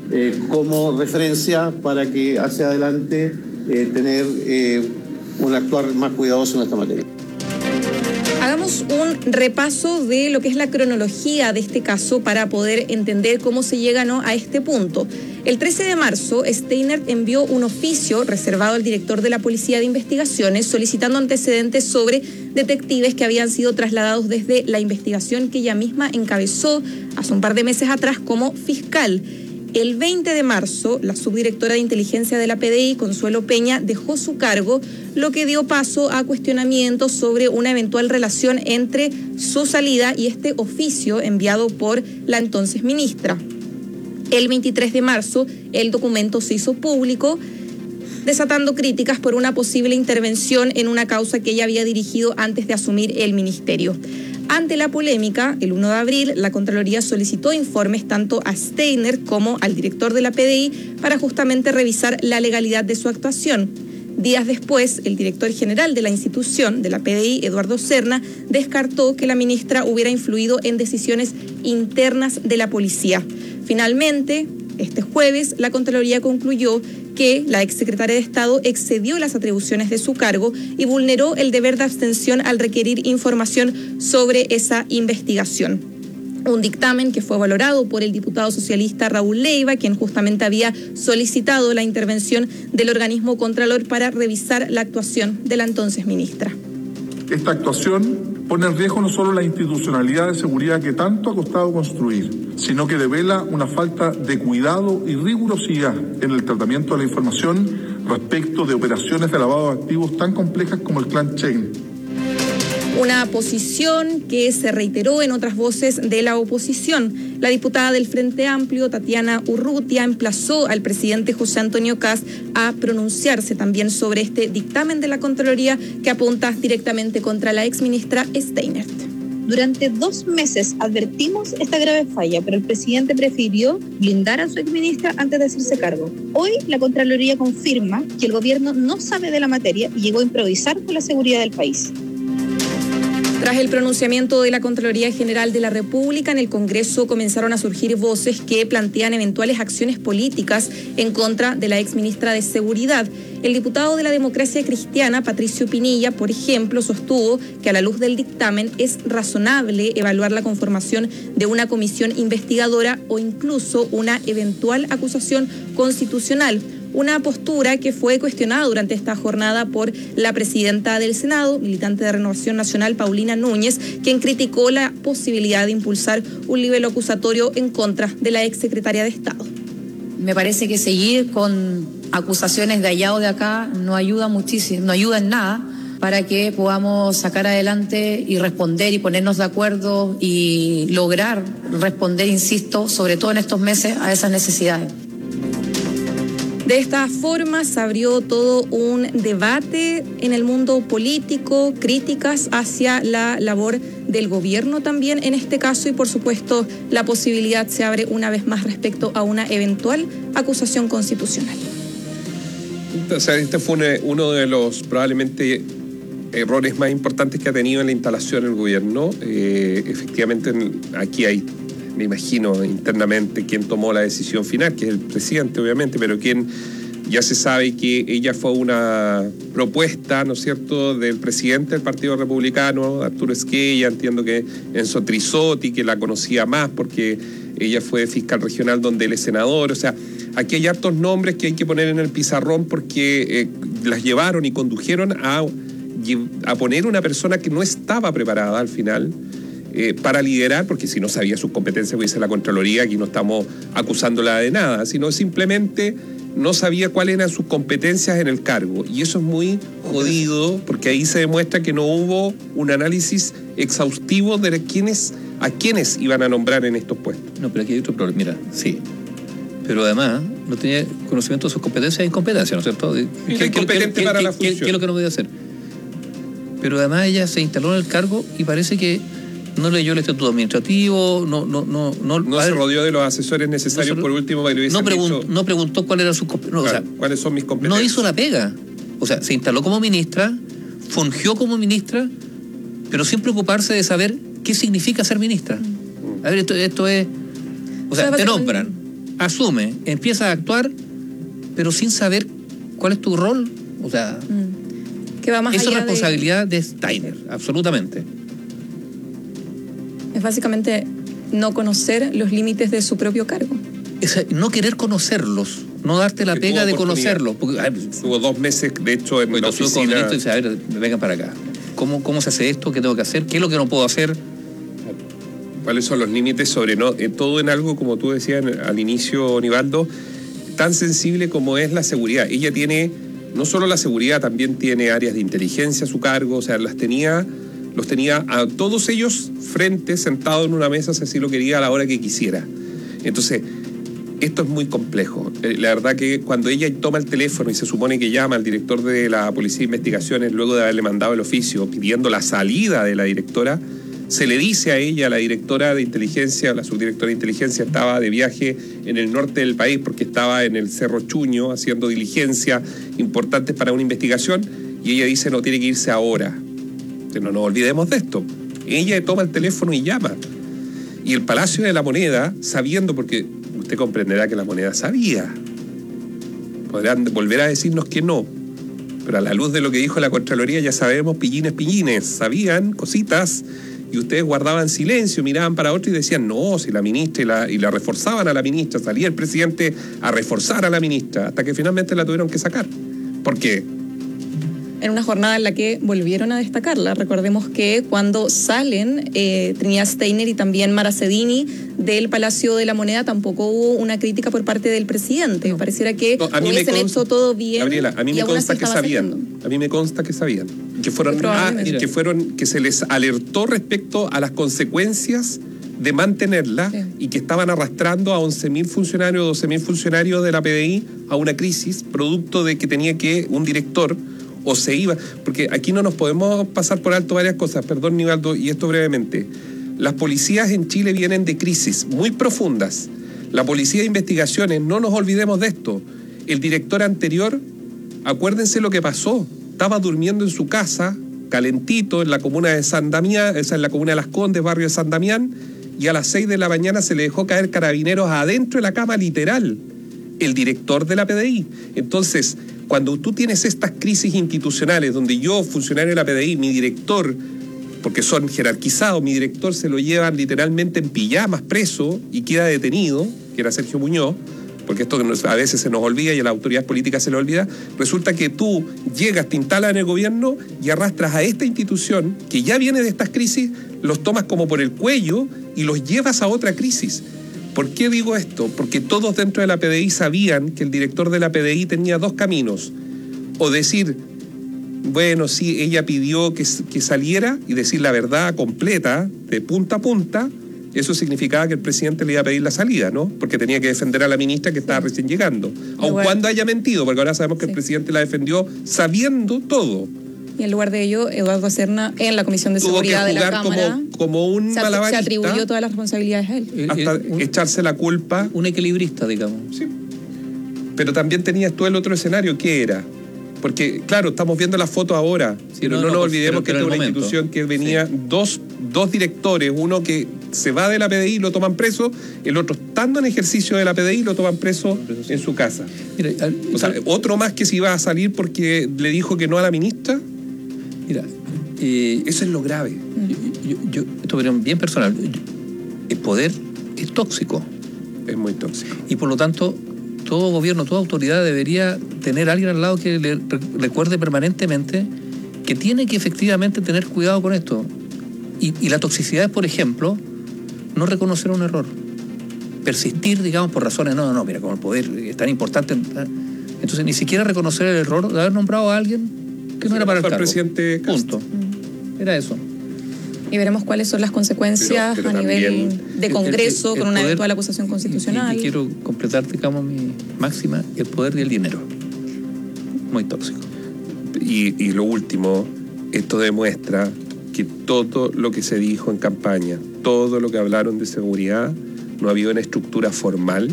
como referencia para que hacia adelante tener un actuar más cuidadoso en esta materia. Hagamos un repaso de lo que es la cronología de este caso para poder entender cómo se llega, ¿no?, a este punto. El 13 de marzo, Steinert envió un oficio reservado al director de la Policía de Investigaciones solicitando antecedentes sobre detectives que habían sido trasladados desde la investigación que ella misma encabezó hace un par de meses atrás como fiscal. El 20 de marzo, la subdirectora de inteligencia de la PDI, Consuelo Peña, dejó su cargo, lo que dio paso a cuestionamientos sobre una eventual relación entre su salida y este oficio enviado por la entonces ministra. El 23 de marzo, el documento se hizo público, desatando críticas por una posible intervención en una causa que ella había dirigido antes de asumir el ministerio. Ante la polémica, el 1 de abril, la Contraloría solicitó informes tanto a Steinert como al director de la PDI para justamente revisar la legalidad de su actuación. Días después, el director general de la institución, de la PDI, Eduardo Serna, descartó que la ministra hubiera influido en decisiones internas de la policía. Finalmente, este jueves, la Contraloría concluyó que la exsecretaria de Estado excedió las atribuciones de su cargo y vulneró el deber de abstención al requerir información sobre esa investigación. Un dictamen que fue valorado por el diputado socialista Raúl Leiva, quien justamente había solicitado la intervención del organismo Contralor para revisar la actuación de la entonces ministra. Esta actuación pone en riesgo no solo la institucionalidad de seguridad que tanto ha costado construir, sino que devela una falta de cuidado y rigurosidad en el tratamiento de la información respecto de operaciones de lavado de activos tan complejas como el Clan Chain. Una posición que se reiteró en otras voces de la oposición. La diputada del Frente Amplio, Tatiana Urrutia, emplazó al presidente José Antonio Kast a pronunciarse también sobre este dictamen de la Contraloría que apunta directamente contra la exministra Steinert. Durante 2 meses advertimos esta grave falla, pero el presidente prefirió blindar a su exministra antes de hacerse cargo. Hoy la Contraloría confirma que el gobierno no sabe de la materia y llegó a improvisar con la seguridad del país. Tras el pronunciamiento de la Contraloría General de la República, en el Congreso comenzaron a surgir voces que plantean eventuales acciones políticas en contra de la exministra de Seguridad. El diputado de la Democracia Cristiana, Patricio Pinilla, por ejemplo, sostuvo que a la luz del dictamen es razonable evaluar la conformación de una comisión investigadora o incluso una eventual acusación constitucional. Una postura que fue cuestionada durante esta jornada por la presidenta del Senado, militante de Renovación Nacional, Paulina Núñez, quien criticó la posibilidad de impulsar un libelo acusatorio en contra de la exsecretaria de Estado. Me parece que seguir con acusaciones de allá o de acá no ayuda muchísimo, no ayuda en nada para que podamos sacar adelante y responder y ponernos de acuerdo y lograr responder, insisto, sobre todo en estos meses, a esas necesidades. De esta forma se abrió todo un debate en el mundo político, críticas hacia la labor del gobierno también en este caso y por supuesto la posibilidad se abre una vez más respecto a una eventual acusación constitucional. O sea, este fue uno de los probablemente errores más importantes que ha tenido en la instalación del gobierno. Efectivamente, aquí hay, me imagino internamente, quién tomó la decisión final, que es el presidente, obviamente, pero quien ya se sabe que ella fue una propuesta, ¿no es cierto?, del presidente del Partido Republicano, Arturo Esquella, entiendo que Enzo Trisotti, que la conocía más porque ella fue fiscal regional donde él es senador. O sea, aquí hay hartos nombres que hay que poner en el pizarrón porque las llevaron y condujeron a poner una persona que no estaba preparada al final para liderar, porque si no sabía sus competencias, pues dice la Contraloría, aquí no estamos acusándola de nada, sino simplemente no sabía cuáles eran sus competencias en el cargo. Y eso es muy jodido, porque ahí se demuestra que no hubo un análisis exhaustivo de a quiénes iban a nombrar en estos puestos. No, pero aquí hay otro problema. Mira, sí. Pero además no tenía conocimiento de sus competencias e incompetencias, ¿no es cierto? Incompetente para la función. ¿Qué es lo que no podía hacer? Pero además ella se instaló en el cargo y parece que no leyó el estatuto administrativo, no se rodeó de los asesores necesarios, por último, para que no preguntó cuáles eran sus competencias. Claro, cuáles son mis competencias. No hizo la pega. O sea, se instaló como ministra, fungió como ministra, pero sin preocuparse de saber qué significa ser ministra. A ver, esto es... O sea, te nombran. asume, empieza a actuar, pero sin saber cuál es tu rol. O sea, que va más eso es allá responsabilidad de Steiner, absolutamente. Es básicamente no conocer los límites de su propio cargo. Es no querer conocerlos, no darte la pega de conocerlos. Tuvo 2 meses, de hecho, en la oficina. Y dice, a ver, vengan para acá. ¿Cómo se hace esto? ¿Qué tengo que hacer? ¿Qué es lo que no puedo hacer? ¿Cuáles son los límites sobre todo en algo, como tú decías al inicio, Nivaldo, tan sensible como es la seguridad? Ella tiene, no solo la seguridad, también tiene áreas de inteligencia a su cargo, o sea, los tenía a todos ellos frente, sentados en una mesa, si así lo quería, a la hora que quisiera. Entonces, esto es muy complejo. La verdad que cuando ella toma el teléfono y se supone que llama al director de la Policía de Investigaciones, luego de haberle mandado el oficio pidiendo la salida de la directora, se le dice a ella, la directora de inteligencia, la subdirectora de inteligencia, estaba de viaje en el norte del país porque estaba en el Cerro Chuño haciendo diligencias importantes para una investigación, y ella dice no tiene que irse ahora. No nos olvidemos de esto. Ella toma el teléfono y llama. Y el Palacio de la Moneda, sabiendo, porque usted comprenderá que la Moneda sabía, podrán volver a decirnos que no, pero a la luz de lo que dijo la Contraloría ya sabemos, pillines, sabían cositas, y ustedes guardaban silencio, miraban para otro y decían no, si la ministra, y la reforzaban a la ministra, salía el presidente a reforzar a la ministra, hasta que finalmente la tuvieron que sacar. ¿Por qué? En una jornada en la que volvieron a destacarla. Recordemos que cuando salen Trinidad Steiner y también Mara Cedini del Palacio de la Moneda, tampoco hubo una crítica por parte del presidente. No. Pareciera que hubiesen hecho todo bien. Gabriela, a mí me consta que sabían. A mí me consta que sabían. Que se les alertó respecto a las consecuencias de mantenerla, y que estaban arrastrando a 11.000 funcionarios, 12.000 funcionarios de la PDI a una crisis, producto de que tenía que un director o se iba, porque aquí no nos podemos pasar por alto varias cosas, perdón Nivaldo, y esto brevemente. Las policías en Chile vienen de crisis muy profundas. La Policía de Investigaciones, no nos olvidemos de esto. El director anterior, acuérdense lo que pasó, estaba durmiendo en su casa, calentito, en la comuna de San Damián, en la comuna de Las Condes, barrio de San Damián, y a las 6 de la mañana se le dejó caer carabineros adentro de la cama, literal, el director de la PDI. Entonces, cuando tú tienes estas crisis institucionales, donde yo, funcionario de la PDI, mi director, porque son jerarquizados, mi director se lo llevan literalmente en pijamas preso y queda detenido, que era Sergio Muñoz, porque esto a veces se nos olvida y a las autoridades políticas se les olvida, resulta que tú llegas, te instalas en el gobierno y arrastras a esta institución que ya viene de estas crisis, los tomas como por el cuello y los llevas a otra crisis. ¿Por qué digo esto? Porque todos dentro de la PDI sabían que el director de la PDI tenía 2 caminos. O decir, bueno, sí, ella pidió que saliera, y decir la verdad completa, de punta a punta. Eso significaba que el presidente le iba a pedir la salida, ¿no? Porque tenía que defender a la ministra que estaba recién llegando. Aun cuando haya mentido, porque ahora sabemos que el presidente la defendió sabiendo todo. Y en lugar de ello, Eduardo Serna, en la Comisión de Seguridad de la Cámara, como un malabarista, se atribuyó todas las responsabilidades a él. Hasta echarse la culpa. Un equilibrista, digamos. Sí. Pero también tenías tú el otro escenario, ¿qué era? Porque, claro, estamos viendo la foto ahora, sí, pero no nos olvidemos que esta es una institución que venía dos directores, uno que se va de la PDI y lo toman preso, el otro estando en ejercicio de la PDI lo toman preso en su casa. Mira, o sea, otro más que se iba a salir porque le dijo que no a la ministra. Mira, eso es lo grave. Esto es bien personal. El poder es tóxico. Es muy tóxico. Y por lo tanto, todo gobierno, toda autoridad debería tener a alguien al lado que le recuerde permanentemente que tiene que efectivamente tener cuidado con esto. Y la toxicidad es, por ejemplo, no reconocer un error. Persistir, digamos, por razones, mira, como el poder es tan importante. Entonces, ni siquiera reconocer el error de haber nombrado a alguien que no era para el cargo. Presidente Punto. Era eso. Y veremos cuáles son las consecuencias a nivel de Congreso con una eventual acusación constitucional. Y quiero completar, digamos, mi máxima, el poder y el dinero. Muy tóxico. Y lo último, esto demuestra que todo lo que se dijo en campaña, todo lo que hablaron de seguridad, no había una estructura formal,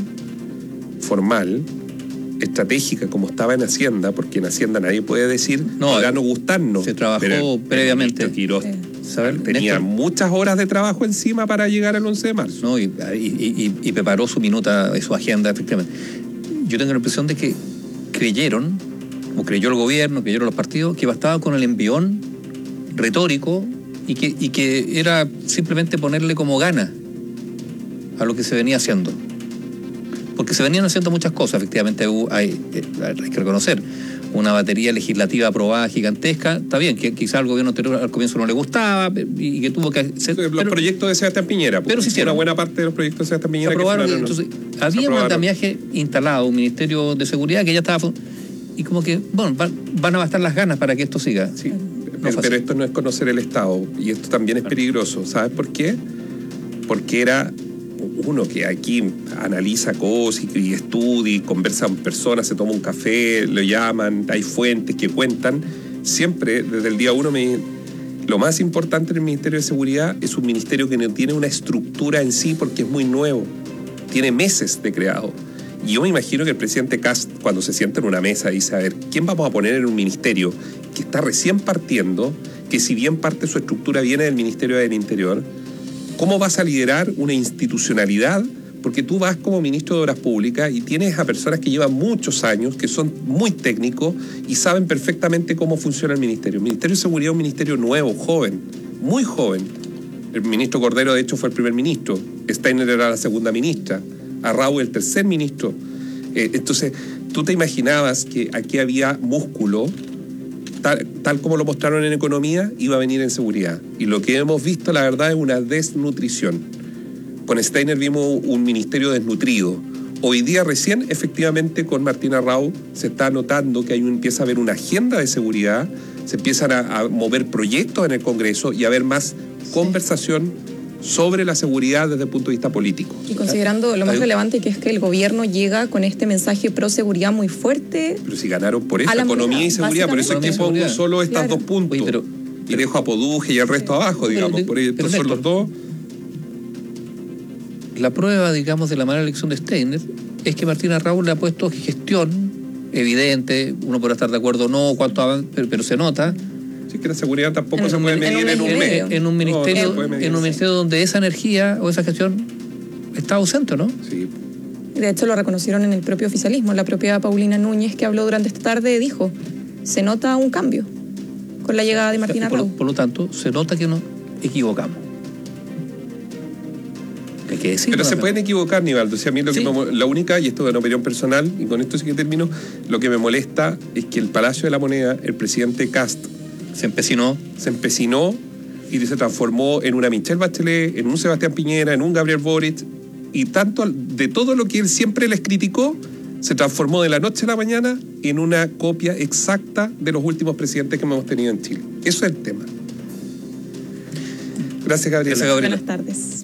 estratégica, como estaba en Hacienda, porque en Hacienda nadie puede decir, no gustarnos. Se trabajó previamente. Quiroz Tenía muchas horas de trabajo encima para llegar al 11 de marzo. No, y preparó su minuta, su agenda, efectivamente. Yo tengo la impresión de que creyeron, o creyó el gobierno, creyeron los partidos, que bastaba con el envión retórico y que era simplemente ponerle como gana a lo que se venía haciendo. Porque se venían haciendo muchas cosas, efectivamente hay que reconocer. Una batería legislativa aprobada gigantesca, está bien, que quizá al gobierno anterior al comienzo no le gustaba y que tuvo que hacer... Los proyectos de Sebastián Piñera, pero se hicieron. Una buena parte de los proyectos de Sebastián Piñera se aprobaron, que entonces, había un andamiaje instalado, un ministerio de seguridad que ya estaba... Y como que, bueno, van a bastar las ganas para que esto siga. Sí, pero esto no es conocer el Estado, y esto también es peligroso. ¿Sabes por qué? Porque era... uno que aquí analiza cosas y estudia y conversa con personas, se toma un café, lo llaman, hay fuentes que cuentan, siempre desde el día 1 lo más importante en el Ministerio de Seguridad es un ministerio que no tiene una estructura en sí porque es muy nuevo, tiene meses de creado. Y yo me imagino que el presidente Kast, cuando se sienta en una mesa, dice, a ver, ¿quién vamos a poner en un ministerio que está recién partiendo, que si bien parte de su estructura viene del Ministerio del Interior? ¿Cómo vas a liderar una institucionalidad? Porque tú vas como ministro de Obras Públicas y tienes a personas que llevan muchos años, que son muy técnicos y saben perfectamente cómo funciona el ministerio. El Ministerio de Seguridad es un ministerio nuevo, joven, muy joven. El ministro Cordero, de hecho, fue el primer ministro. Steiner era la segunda ministra. Arrau el tercer ministro. Entonces, tú te imaginabas que aquí había músculo, tal como lo mostraron en economía, iba a venir en seguridad. Y lo que hemos visto, la verdad, es una desnutrición. Con Steiner vimos un ministerio desnutrido. Hoy día recién, efectivamente, con Martín Arrau se está notando que empieza a haber una agenda de seguridad, se empiezan a mover proyectos en el Congreso y a haber más conversación sobre la seguridad desde el punto de vista político. Y considerando lo más relevante, que es que el gobierno llega con este mensaje pro seguridad muy fuerte. Pero si ganaron por eso, economía y seguridad, por eso es que pongo solo estas dos puntos. Oye, y dejo a Poduje y el resto abajo, digamos. Por ello, son los dos. La prueba, digamos, de la mala elección de Steiner es que Martín Arrau le ha puesto gestión evidente, uno podrá estar de acuerdo o no, cuánto avanza, pero se nota. Sí, que la seguridad tampoco se puede medir en un mes. En un ministerio donde esa energía o esa gestión está ausente, ¿no? Sí. De hecho, lo reconocieron en el propio oficialismo. La propia Paulina Núñez, que habló durante esta tarde, dijo, se nota un cambio con la llegada de Martín Arrau. Por lo tanto, se nota que nos equivocamos. Hay que decirlo. Pero se pueden equivocar, Nivaldo. O sea, a mí la única, y esto es una opinión personal, y con esto sí que termino, lo que me molesta es que el Palacio de la Moneda, el presidente Kast, se empecinó y se transformó en una Michelle Bachelet, en un Sebastián Piñera, en un Gabriel Boric, y tanto de todo lo que él siempre les criticó, se transformó de la noche a la mañana en una copia exacta de los últimos presidentes que hemos tenido en Chile. Eso es el tema. Gracias, Gabriela. Buenas tardes.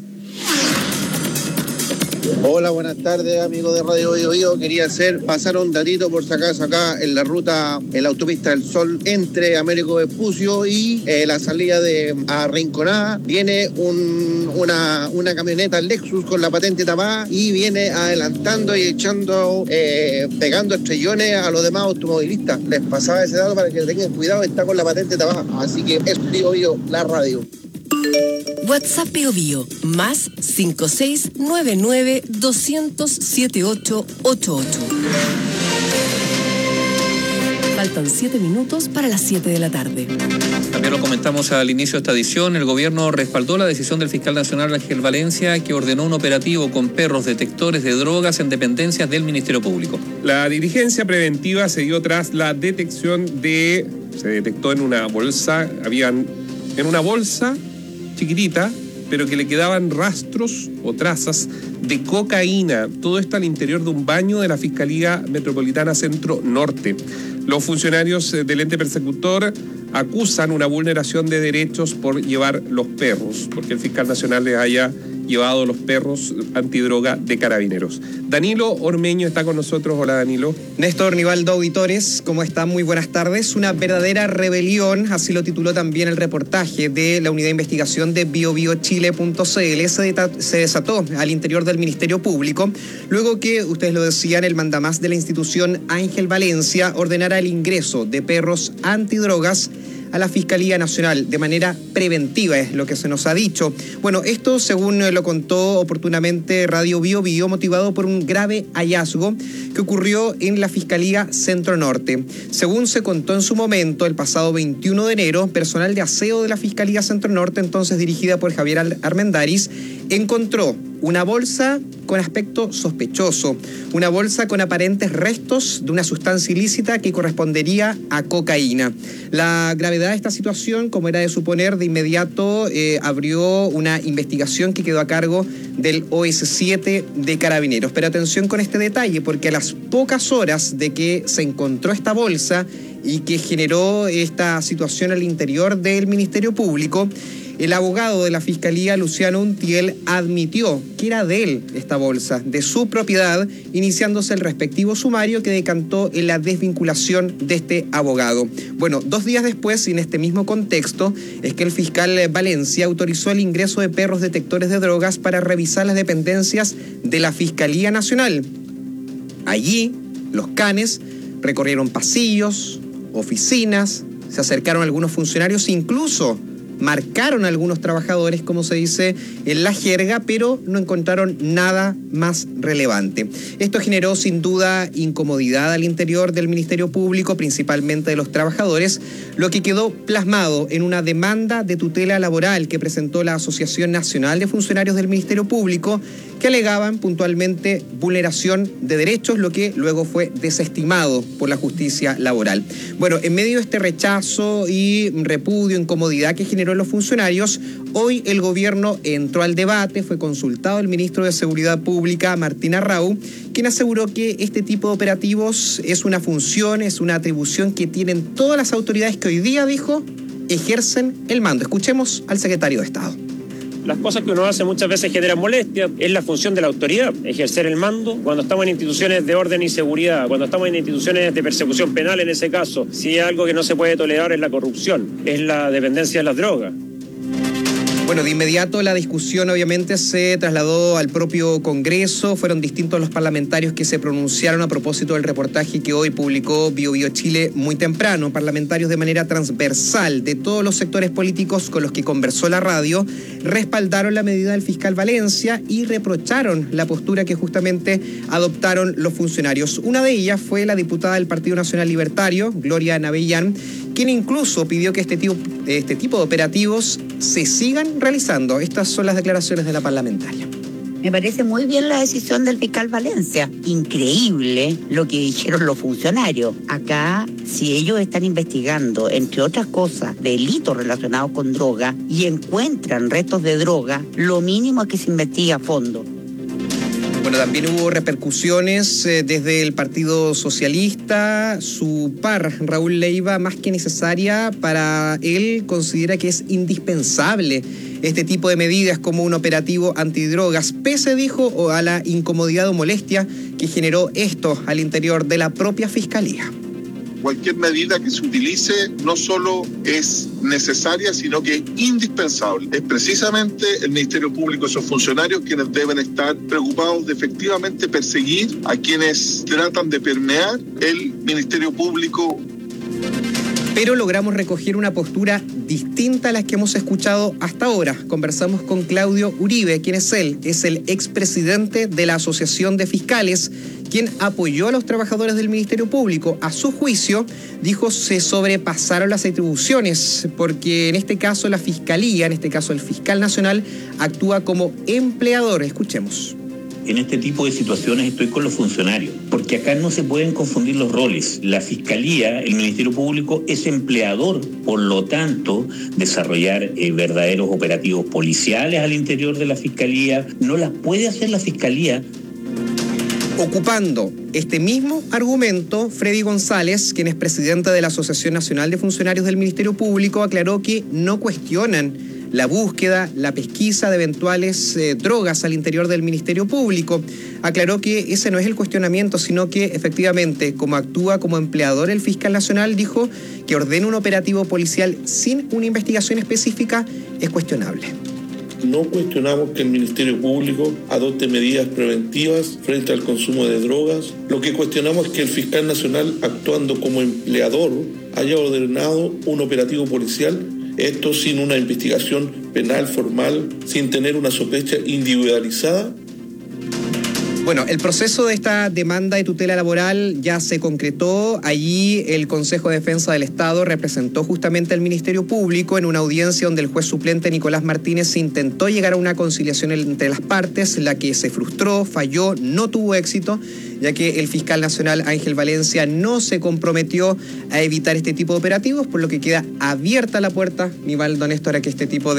Hola, buenas tardes, amigos de Radio Bio Bio. Quería pasar un datito por si acaso acá en la ruta, en la autopista del Sol, entre Américo Vespucio y la salida a Rinconada. Viene una camioneta Lexus con la patente tapada y viene adelantando y pegando estrellones a los demás automovilistas. Les pasaba ese dato para que tengan cuidado, está con la patente tapada. Así que es Bio Bio, la radio. WhatsApp Bio Bio, más 5699-200-7888. Faltan 7 minutos para las 7 de la tarde. También lo comentamos al inicio de esta edición, el gobierno respaldó la decisión del fiscal nacional Ángel Valencia, que ordenó un operativo con perros detectores de drogas en dependencias del Ministerio Público. La diligencia preventiva se dio tras la detección se detectó en una bolsa, en una bolsa chiquitita, pero que le quedaban rastros o trazas de cocaína. Todo esto al interior de un baño de la Fiscalía Metropolitana Centro Norte. Los funcionarios del ente persecutor acusan una vulneración de derechos por llevar los perros, porque el fiscal nacional les haya llevado los perros antidroga de Carabineros. Danilo Ormeño está con nosotros. Hola, Danilo. Néstor, Nivaldo, auditores, ¿cómo están? Muy buenas tardes. Una verdadera rebelión, así lo tituló también el reportaje de la unidad de investigación de biobiochile.cl. Se desató al interior del Ministerio Público, luego que, ustedes lo decían, el mandamás de la institución Ángel Valencia ordenara el ingreso de perros antidrogas a la Fiscalía Nacional de manera preventiva, es lo que se nos ha dicho. Bueno, esto según lo contó oportunamente Radio Bio Bio, motivado por un grave hallazgo que ocurrió en la Fiscalía Centro Norte. Según se contó en su momento, el pasado 21 de enero, personal de aseo de la Fiscalía Centro Norte, entonces dirigida por Javier Armendáriz, encontró una bolsa con aspecto sospechoso, una bolsa con aparentes restos de una sustancia ilícita que correspondería a cocaína. La gravedad de esta situación, como era de suponer, de inmediato abrió una investigación que quedó a cargo del OS7 de Carabineros. Pero atención con este detalle, porque a las pocas horas de que se encontró esta bolsa y que generó esta situación al interior del Ministerio Público, el abogado de la Fiscalía, Luciano Untiel, admitió que era de él esta bolsa, de su propiedad, iniciándose el respectivo sumario que decantó en la desvinculación de este abogado. Bueno, 2 días después, y en este mismo contexto, es que el fiscal Valencia autorizó el ingreso de perros detectores de drogas para revisar las dependencias de la Fiscalía Nacional. Allí, los canes recorrieron pasillos, oficinas, se acercaron a algunos funcionarios, incluso marcaron a algunos trabajadores, como se dice en la jerga, pero no encontraron nada más relevante. Esto generó sin duda incomodidad al interior del Ministerio Público, principalmente de los trabajadores, lo que quedó plasmado en una demanda de tutela laboral que presentó la Asociación Nacional de Funcionarios del Ministerio Público, que alegaban puntualmente vulneración de derechos, lo que luego fue desestimado por la justicia laboral. Bueno, en medio de este rechazo y repudio, incomodidad que generó los funcionarios, hoy el gobierno entró al debate, fue consultado el ministro de Seguridad Pública, Martín Arrau, quien aseguró que este tipo de operativos es una función, es una atribución que tienen todas las autoridades que hoy día, dijo, ejercen el mando. Escuchemos al secretario de Estado. Las cosas que uno hace muchas veces generan molestia, es la función de la autoridad, ejercer el mando. Cuando estamos en instituciones de orden y seguridad, cuando estamos en instituciones de persecución penal en ese caso, si hay algo que no se puede tolerar es la corrupción, es la dependencia de las drogas. Bueno, de inmediato la discusión obviamente se trasladó al propio Congreso. Fueron distintos los parlamentarios que se pronunciaron a propósito del reportaje que hoy publicó Bio Bio Chile muy temprano. Parlamentarios de manera transversal de todos los sectores políticos con los que conversó la radio respaldaron la medida del fiscal Valencia y reprocharon la postura que justamente adoptaron los funcionarios. Una de ellas fue la diputada del Partido Nacional Libertario, Gloria Navellán, quien incluso pidió que este tipo de operativos se sigan realizando. Estas son las declaraciones de la parlamentaria. Me parece muy bien la decisión del fiscal Valencia. Increíble lo que dijeron los funcionarios. Acá, si ellos están investigando, entre otras cosas, delitos relacionados con droga y encuentran restos de droga, lo mínimo es que se investigue a fondo. Bueno, también hubo repercusiones desde el Partido Socialista. Su par, Raúl Leiva, más que necesaria para él, considera que es indispensable este tipo de medidas como un operativo antidrogas, pese, dijo, a la incomodidad o molestia que generó esto al interior de la propia Fiscalía. Cualquier medida que se utilice no solo es necesaria, sino que es indispensable. Es precisamente el Ministerio Público, esos funcionarios, quienes deben estar preocupados de efectivamente perseguir a quienes tratan de permear el Ministerio Público. Pero logramos recoger una postura distinta a las que hemos escuchado hasta ahora. Conversamos con Claudio Uribe, ¿quién es él? Es el expresidente de la Asociación de Fiscales, quien apoyó a los trabajadores del Ministerio Público. A su juicio, dijo, se sobrepasaron las atribuciones, porque en este caso la Fiscalía, en este caso el fiscal nacional, actúa como empleador. Escuchemos. En este tipo de situaciones estoy con los funcionarios, porque acá no se pueden confundir los roles. La Fiscalía, el Ministerio Público, es empleador, por lo tanto, desarrollar verdaderos operativos policiales al interior de la Fiscalía no las puede hacer la Fiscalía. Ocupando este mismo argumento, Freddy González, quien es presidente de la Asociación Nacional de Funcionarios del Ministerio Público, aclaró que no cuestionan la búsqueda, la pesquisa de eventuales drogas al interior del Ministerio Público. Aclaró que ese no es el cuestionamiento, sino que efectivamente, como actúa como empleador el fiscal nacional, dijo que ordena un operativo policial sin una investigación específica es cuestionable. No cuestionamos que el Ministerio Público adopte medidas preventivas frente al consumo de drogas. Lo que cuestionamos es que el fiscal nacional, actuando como empleador, haya ordenado un operativo policial, esto sin una investigación penal formal, sin tener una sospecha individualizada. Bueno, el proceso de esta demanda de tutela laboral ya se concretó. Allí el Consejo de Defensa del Estado representó justamente al Ministerio Público en una audiencia donde el juez suplente Nicolás Martínez intentó llegar a una conciliación entre las partes, la que se frustró, falló, no tuvo éxito, ya que el fiscal nacional Ángel Valencia no se comprometió a evitar este tipo de operativos, por lo que queda abierta la puerta, Nivaldo Néstor, a que este tipo de